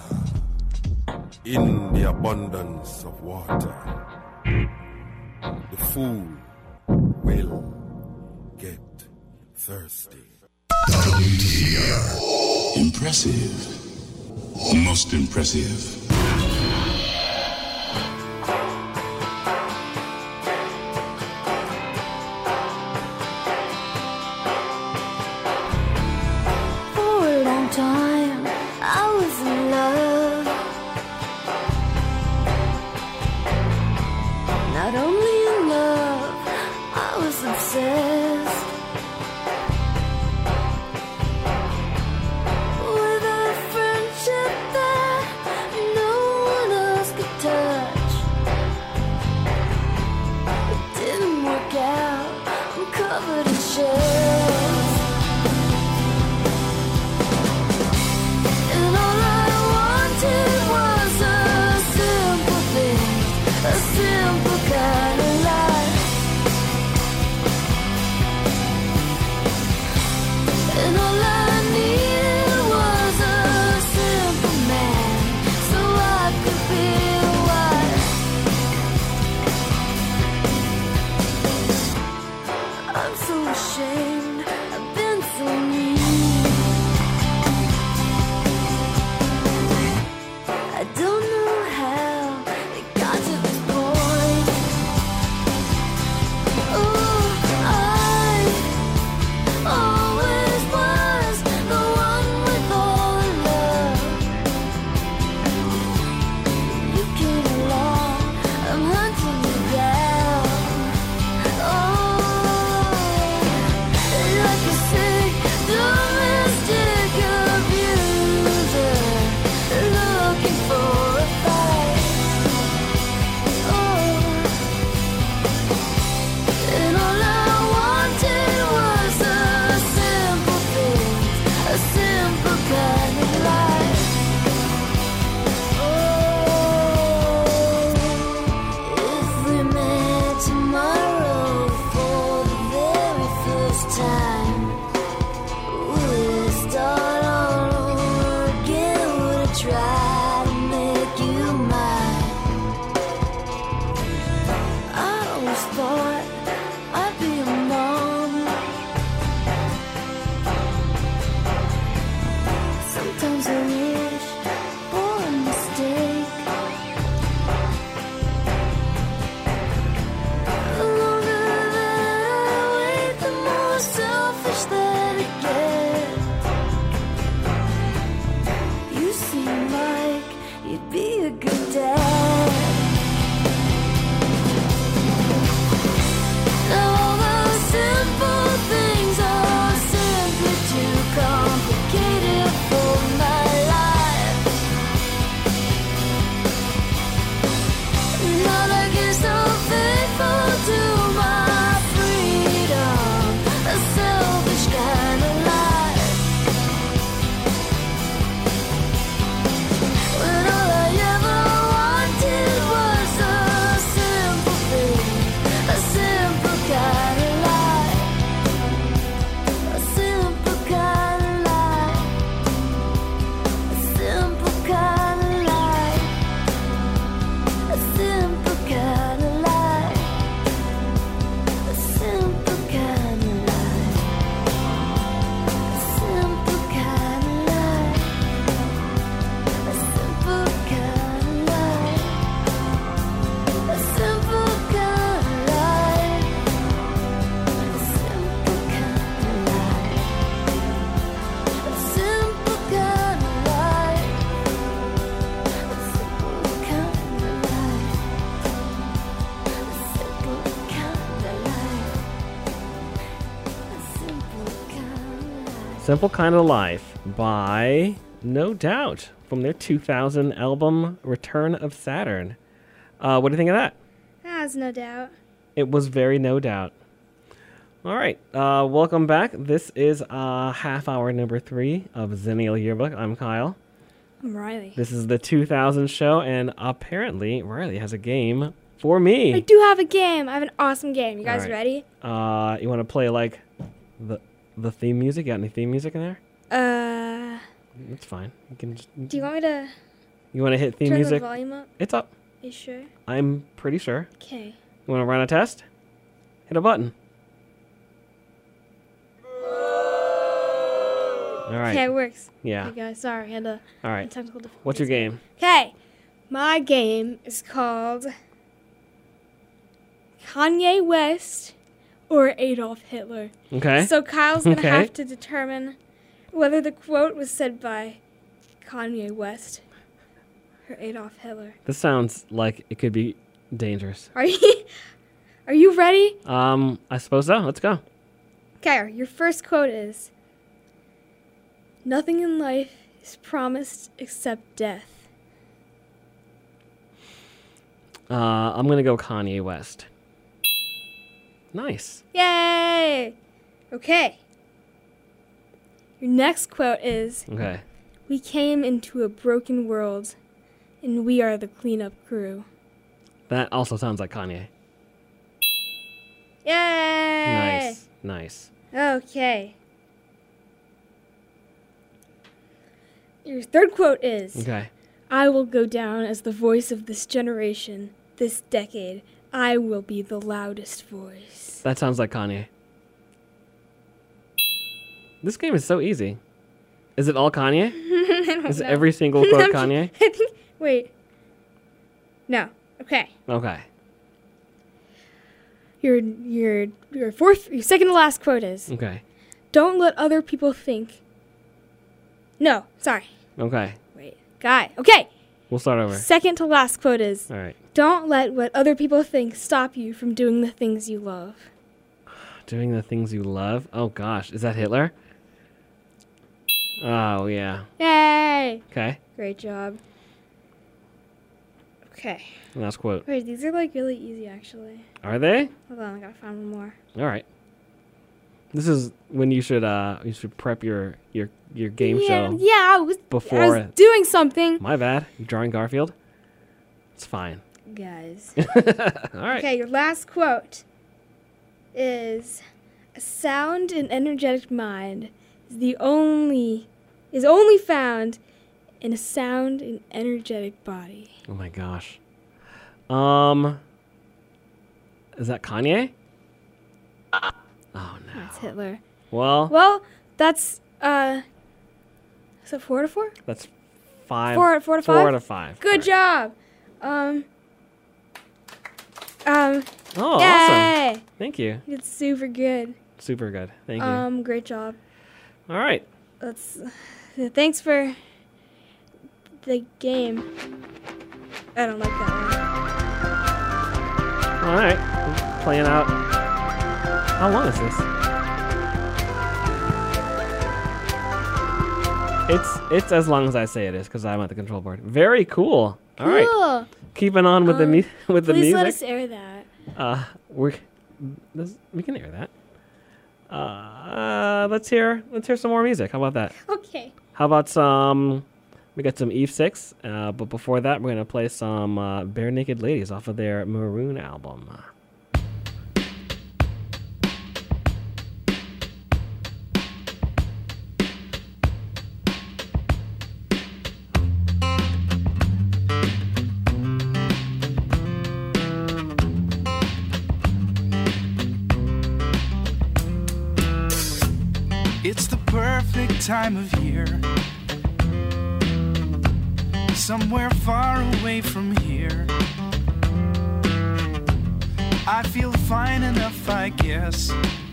In the abundance of water, the fool will get thirsty. W T B R. Impressive. Most impressive. For a long time, I was in love. Not only in love, I was obsessed with a friendship that no one else could touch. It didn't work out. I'm covered in shells. And all I wanted was a simple thing, a simple kind of life. And all I needed was a simple man, so I could be a wife. I'm so ashamed, I've been so mean. I don't know how it got to this point. Oh, I always was the one with all the love. You came along, I'm hunting you down. Oh, like a sick, domestic abuser, looking for a fight. Oh, and all I wanted was a simple thing, a simple kind of life. Oh, if we met tomorrow for the very first time, would I start all over again? Would I try to make you mine? I always thought I'd be a mom. Sometimes I wish for a mistake. The longer that I wait, the more selfish that it gets. You see my Simple Kind of Life by No Doubt from their two thousand album Return of Saturn. Uh, what do you think of that? That's no doubt. It was very No Doubt. All right. Uh, welcome back. This is uh, half hour number three of Zennial Yearbook. I'm Kyle. I'm Riley. This is the two thousand show, and apparently Riley has a game for me. I do have a game. I have an awesome game. You guys All right. ready? Uh, you want to play like the the theme music? Got any theme music in there? Uh, That's fine. You can. Just, do you want me to You want to hit theme turn music? the volume up? It's up. Are you sure? I'm pretty sure. Okay. You want to run a test? Hit a button. All right. Okay, it works. Yeah. Okay, guys, sorry, I had a All right. technical difficulty. What's your game? Okay, my game is called Kanye West or Adolf Hitler. Okay. So Kyle's gonna Okay. have to determine whether the quote was said by Kanye West or Adolf Hitler. This sounds like it could be dangerous. Are you? Are you ready? Um, I suppose so. Let's go. Okay, your first quote is, "Nothing in life is promised except death." Uh, I'm gonna go Kanye West. Nice. Yay! Okay. Your next quote is, Okay. "We came into a broken world, and we are the cleanup crew." That also sounds like Kanye. Yay! Nice. Nice. Okay. Your third quote is, Okay. "I will go down as the voice of this generation, this decade. I will be the loudest voice." That sounds like Kanye. This game is so easy. Is it all Kanye? I don't Is know. every single quote Kanye? I think. Wait. No. Okay. Okay. Your your your fourth, your second to last quote is, Okay. "Don't let other people think." No, sorry. Okay. Wait, guy. Okay. We'll start over. Second to last quote is, All right. "Don't let what other people think stop you from doing the things you love." Doing the things you love? Oh, gosh. Is that Hitler? Oh, yeah. Yay! Okay. Great job. Okay. Last quote. Wait, these are like really easy actually. Are they? Hold on, I gotta find one more. All right. This is when you should uh you should prep your your your game yeah, show. Yeah, I was before I was doing something. My bad. You drawing Garfield? It's fine. Guys. All right. Okay, your last quote is, "A sound and energetic mind is the only is only found in a sound and energetic body." Oh my gosh. Um Is that Kanye? Oh no. That's Hitler. Well, Well, that's uh is it four to four? that's five. Four four to four five? out of five. Good job. Um Um Oh, yay! awesome. Thank you. You did super good. Super good. Thank you. Um great job. All right. That's thanks for the game. I don't like that All right. We're playing out. How long is this? It's it's as long as I say it is because I'm at the control board. Very cool. All right. Cool. Keeping on with the Um, mu- with the Please music. let us air that. Uh, we this, we can hear that. Uh, let's hear let's hear some more music. How about that? Okay. How about some? We got some Eve Six. Uh, but before that, we're gonna play some uh, Bare Naked Ladies off of their Maroon album. It's the perfect time of year. Somewhere far away from here. I feel fine enough, I guess.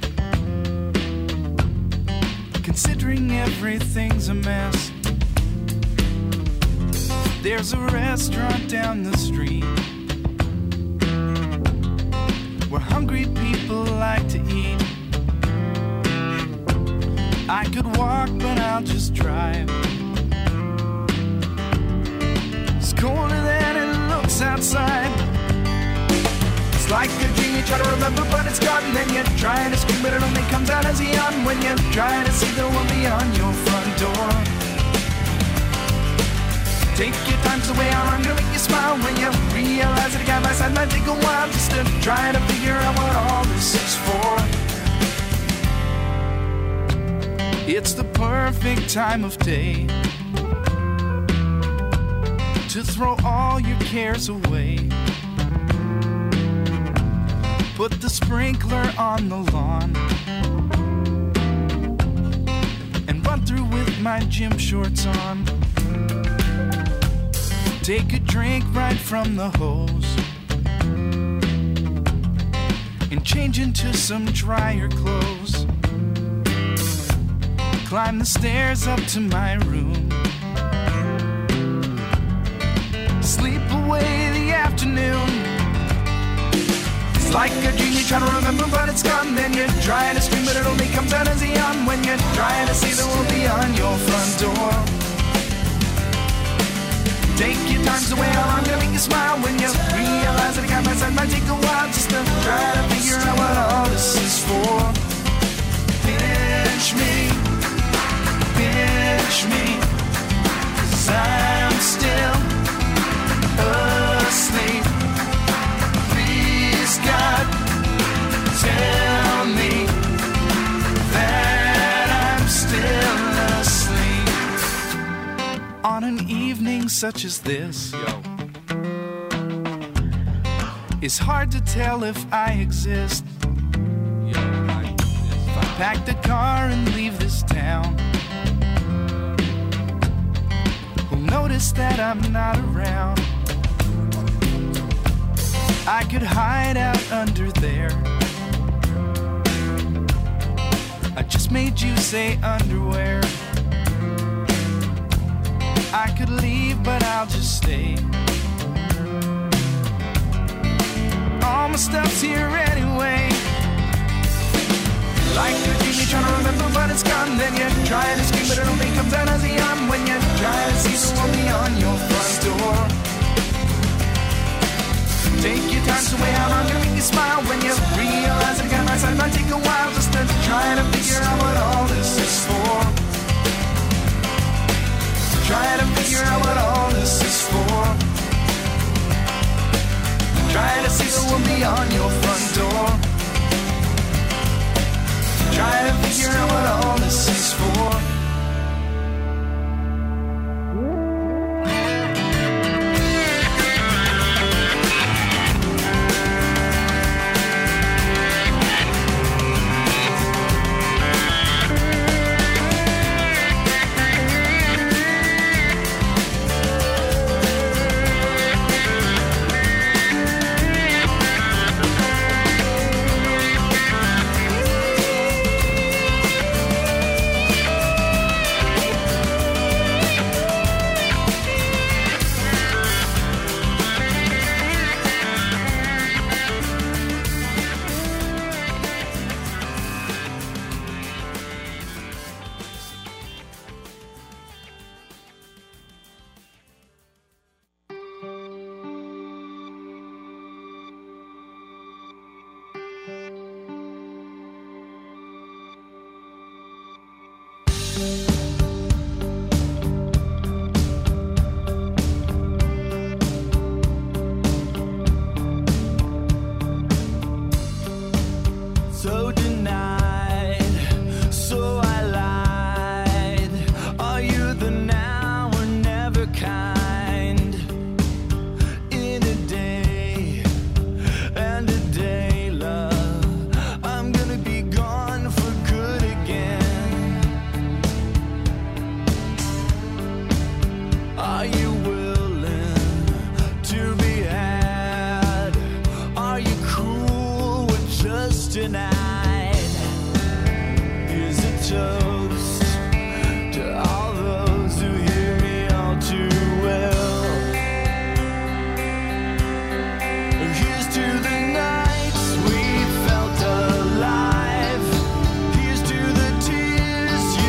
Considering everything's a mess. There's a restaurant down the street where hungry people like to eat. I could walk, but I'll just drive. It's colder than it looks outside. It's like a dream you try to remember, but it's gone. Then you try to scream, but it only comes out as a yawn when you try to see the one beyond your front door. Take your time, so way out, I'm gonna make you smile when you realize that a guy by side might take a while just to try to figure out what all this is for. It's the perfect time of day to throw all your cares away. Put the sprinkler on the lawn and run through with my gym shorts on. Take a drink right from the hose and change into some drier clothes. Climb the stairs up to my room. Sleep away the afternoon. It's like a dream you try to remember, but it's gone. Then you try to scream, but it only comes out as a yawn when you try to see the world beyond your front door. Take your time, so way out, I'm gonna make you smile when you realize that a guy by side might take a while just to try to figure out what all this is for. Pinch me, pinch me, 'cause I'm still asleep. Please, God, tell me that I'm still asleep. On an evening such as this, Yo. It's hard to tell if I exist. Yo, I exist. If I pack the car and leave this town, who'll notice that I'm not around? I could hide out under there. I just made you say underwear. I could leave, but I'll just stay. All my stuff's here anyway. Like a dream you try to remember, but it's gone. Then you try to scream, but it only comes out as a yawn when you try to see the one beyond your front door. Take your time, so way out, I'm gonna make you smile when you realize that a guy by side might take a while just to try to figure out what all this is for. Try to figure out what all this is for. Try to see the one beyond your front door. Try to figure out what all this is for. So denied, so I lied. Are you the now or never kind? In a day and a day, love, I'm gonna be gone for good again. Are you willing to be had? Are you cool with just an eye? Here's a toast to all those who hear me all too well. Here's to the nights we felt alive. Here's to the tears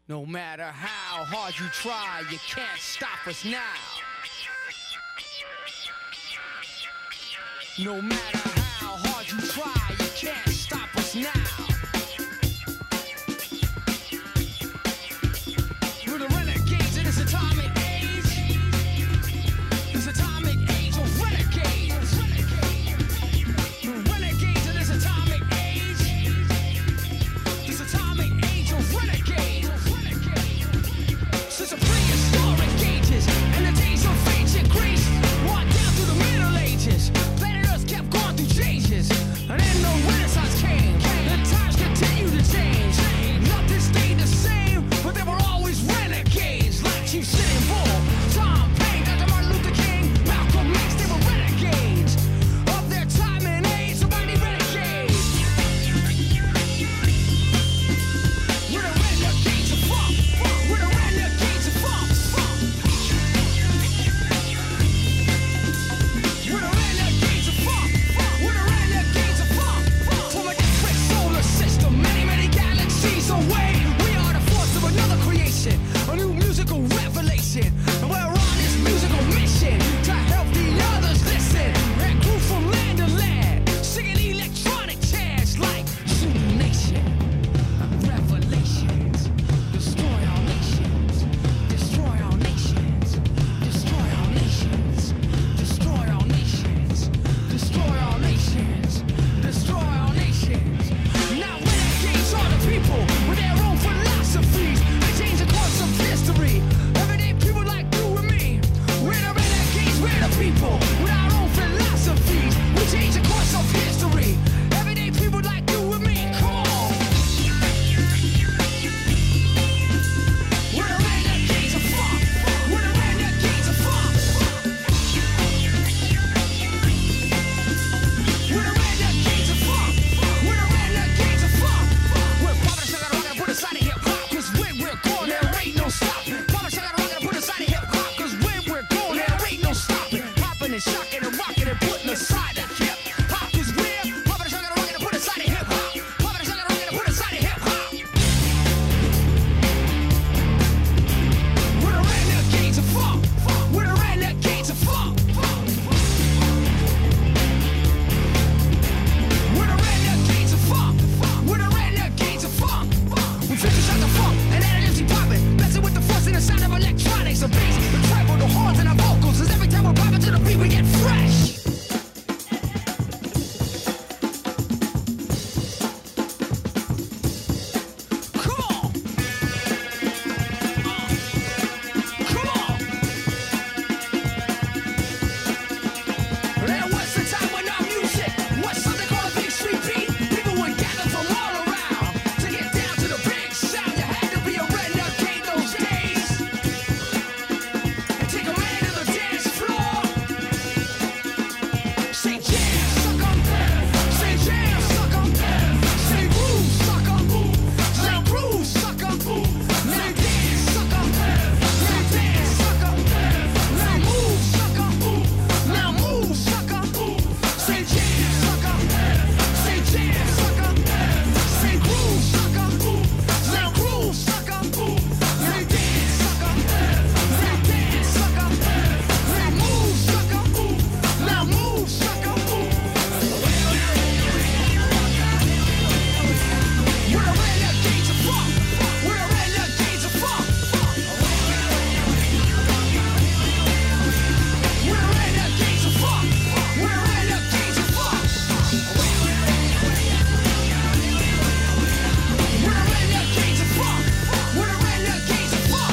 No matter how hard you try, you can't stop us now. No matter how hard you try, you can't stop us now. We're the renegades in this atomic age. This atomic age of renegades. We're renegades in this atomic age. This atomic age of renegades. Since the prehistoric ages and the days of ancient Greece, walked down through the Middle Ages. Planet Earth kept going through changes, and then the Renaissance came. And times continue to change. Nothing stayed the same, but there were always renegades like Chief Sitting Bull, Tom Paine, Doctor Martin Luther King, Malcolm X. They were renegades of their time and age. Somebody renegades. We're the renegades of funk. We're the renegades of funk. We're the renegades of funk. We're the renegades of funk. From a different solar system, many, many galaxies away, we are the force of another creation, a new musical revelation. And we're on this musical mission to help the others listen. And grew from land to land, singing electronic chants like Zulu Nation. Revelations, destroy our nations, destroy our nations, destroy our nations, destroy our nations, destroy our nations, destroy our nations. Now renegades are the people with their own philosophies. They change the course of history. Everyday people like you and me. We're the renegades, we're the people with our own philosophies. We change the course of history. Everyday people like you and me. Come on. We're the renegades of funk. We're the renegades of funk. We're the renegades of funk. We're the renegades of funk. We're popping a sugar rock and put aside of hip hop. Cause when we're going, there ain't no stopping. Popping a sugar rock and put aside of hip hop. Cause when we're going, there ain't no stopping. Popping and shocking and rocking and putting aside of hip hop. Cause we're popping a sugar rock and put aside of hip hop. Popping a sugar rock and put aside of hip hop. We're the renegades of funk. We're the renegades of funk. We're the renegades of funk. We're the renegades of funk. We fifty shot the funk and then an empty popping, messing with the force and the sound of electronics, the bass, the treble, the horns, and our vocals. 'Cause every time we're popping to the beat, we get fresh. Come on. Come on. There was a time when our music was something called a big street beat. People would gather from all around to get down to the big sound. You had to be a renegade those days and take a man to the dance floor. Say jam, suck 'em. Say jam, suck 'em. Say groove, suck 'em. Say groove, suck 'em. Say dance, suck 'em. Say dance, suck 'em. Now move, suck 'em. Now move, suck 'em. Say jam, suck 'em. Say jam, suck 'em. Say groove, suck 'em. Now groove, suck 'em. Say dance, suck 'em. Say dance, suck 'em. Say move, suck 'em. Now move, suck 'em. We're the renegades of funk. We're the renegades of funk. We're the renegades of funk. We're the renegades of funk. We're the renegades of funk. We're the renegades of funk.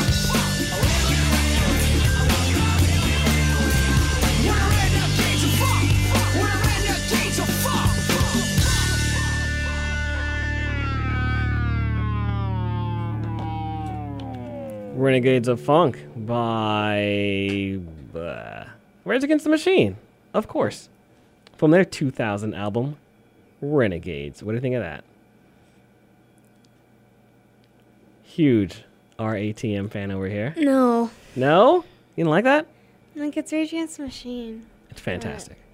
We're the renegades of funk. We're the renegades of funk. Renegades of Funk by uh, Rage Against the Machine, of course, from their two thousand album, Renegades. What do you think of that? Huge R A T M fan over here. No. No? You didn't like that? Like, it's Rage Against the Machine. It's fantastic.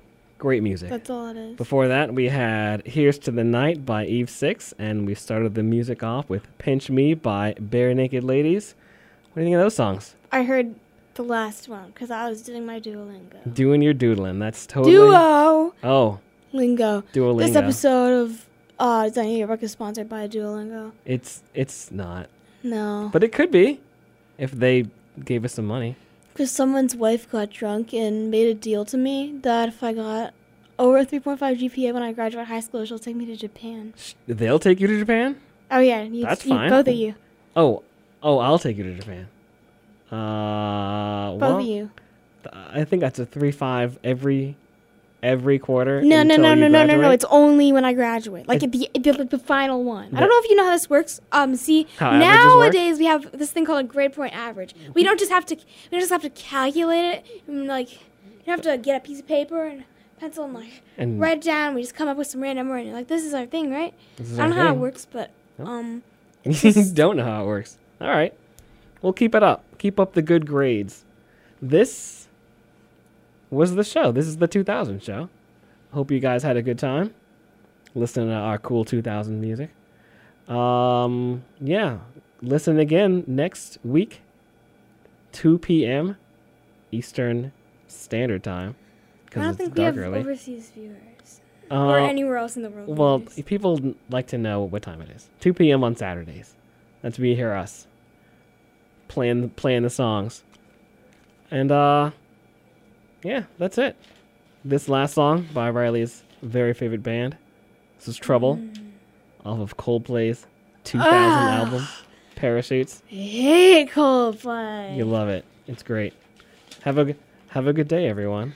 Great music. That's all it is. Before that, we had Here's to the Night by Eve Six, and we started the music off with Pinch Me by Bare Naked Ladies. What do you think of those songs? I heard the last one because I was doing my Duolingo. Doing your doodling. That's totally... Duo! Oh. Lingo. Duolingo. This episode of uh, Designing Your Book is sponsored by Duolingo. It's it's not. No. But it could be if they gave us some money. Because someone's wife got drunk and made a deal to me that if I got over a three point five G P A when I graduate high school, she'll take me to Japan. They'll take you to Japan? Oh, yeah. You, That's you, fine. Both of you. Oh, oh, I'll take you to Japan. Uh, Both well, of you. th- I think that's a three five every every quarter. No, no, until no, you no, no, no, no. graduate. It's only when I graduate. Like It- at the, at the, like the final one. I The- don't know if you know how this works. Um, see, How averages work? nowadays we have this thing called a grade point average. We don't just have to, we don't just have to calculate it. And like, you don't have to get a piece of paper and pencil and like And- write it down. We just come up with some random number and like, this is our thing, right? This is I don't our know how it thing. works, but um, You don't know how it works. All right. Well, keep it up. Keep up the good grades. This was the show. This is the two thousand show. Hope you guys had a good time listening to our cool two thousand music. Um, yeah. Listen again next week, two p.m. Eastern Standard Time. I Because don't it's think we dark have early. overseas viewers Uh, or anywhere else in the world. Well, viewers. people n- like to know what time it is. two p.m. on Saturdays. That's when you hear us playing playing the songs. And uh, yeah, that's it. This last song by Riley's very favorite band. This is Trouble, off of Coldplay's two thousand Ah. album, Parachutes. I hate Coldplay. You love it. It's great. Have a g- have a good day, everyone.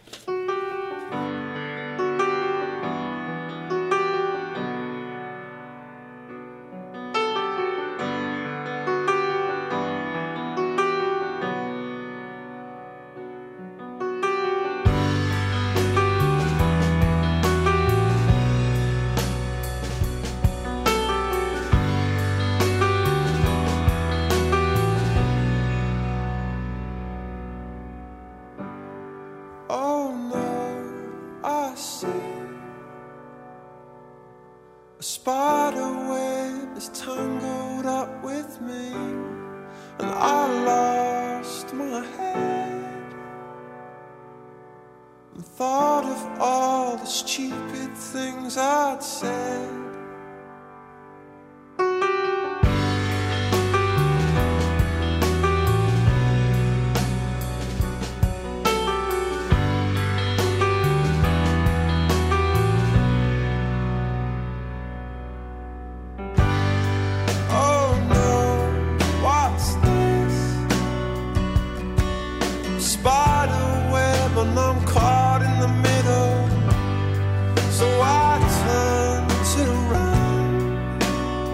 Oh no, I see a spider web is tangled up with me, and I lost my head and thought of all the stupid things I'd said. Oh no, what's this? Spider web and I'm caught in the middle. So I turned it around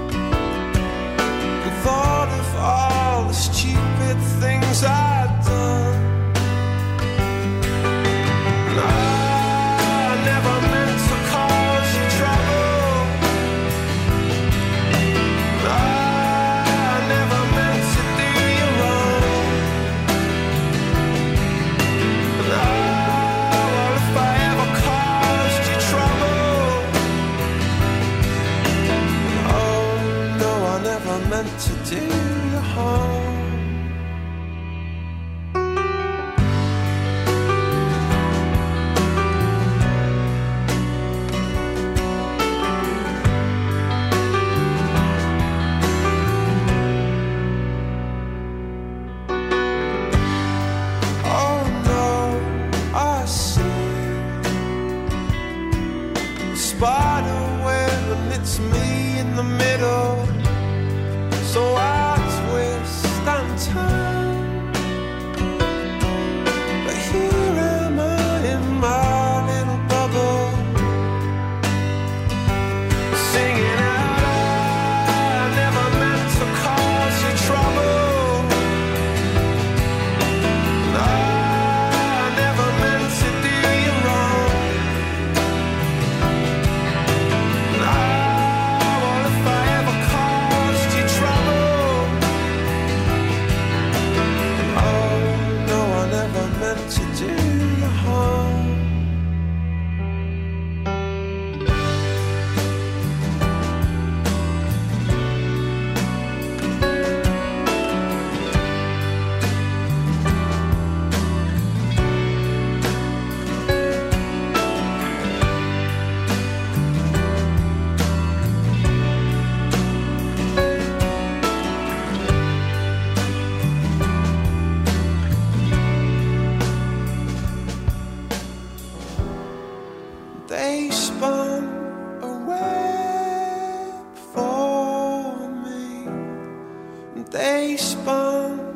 and thought of all the stupid things I'd done. And I never meant to cause you trouble. I never meant to do you wrong. And I, well, if I ever caused you trouble, oh no, I never meant to do you harm. Oh no, I see a spider web and it's me in the middle. So I twist and they spun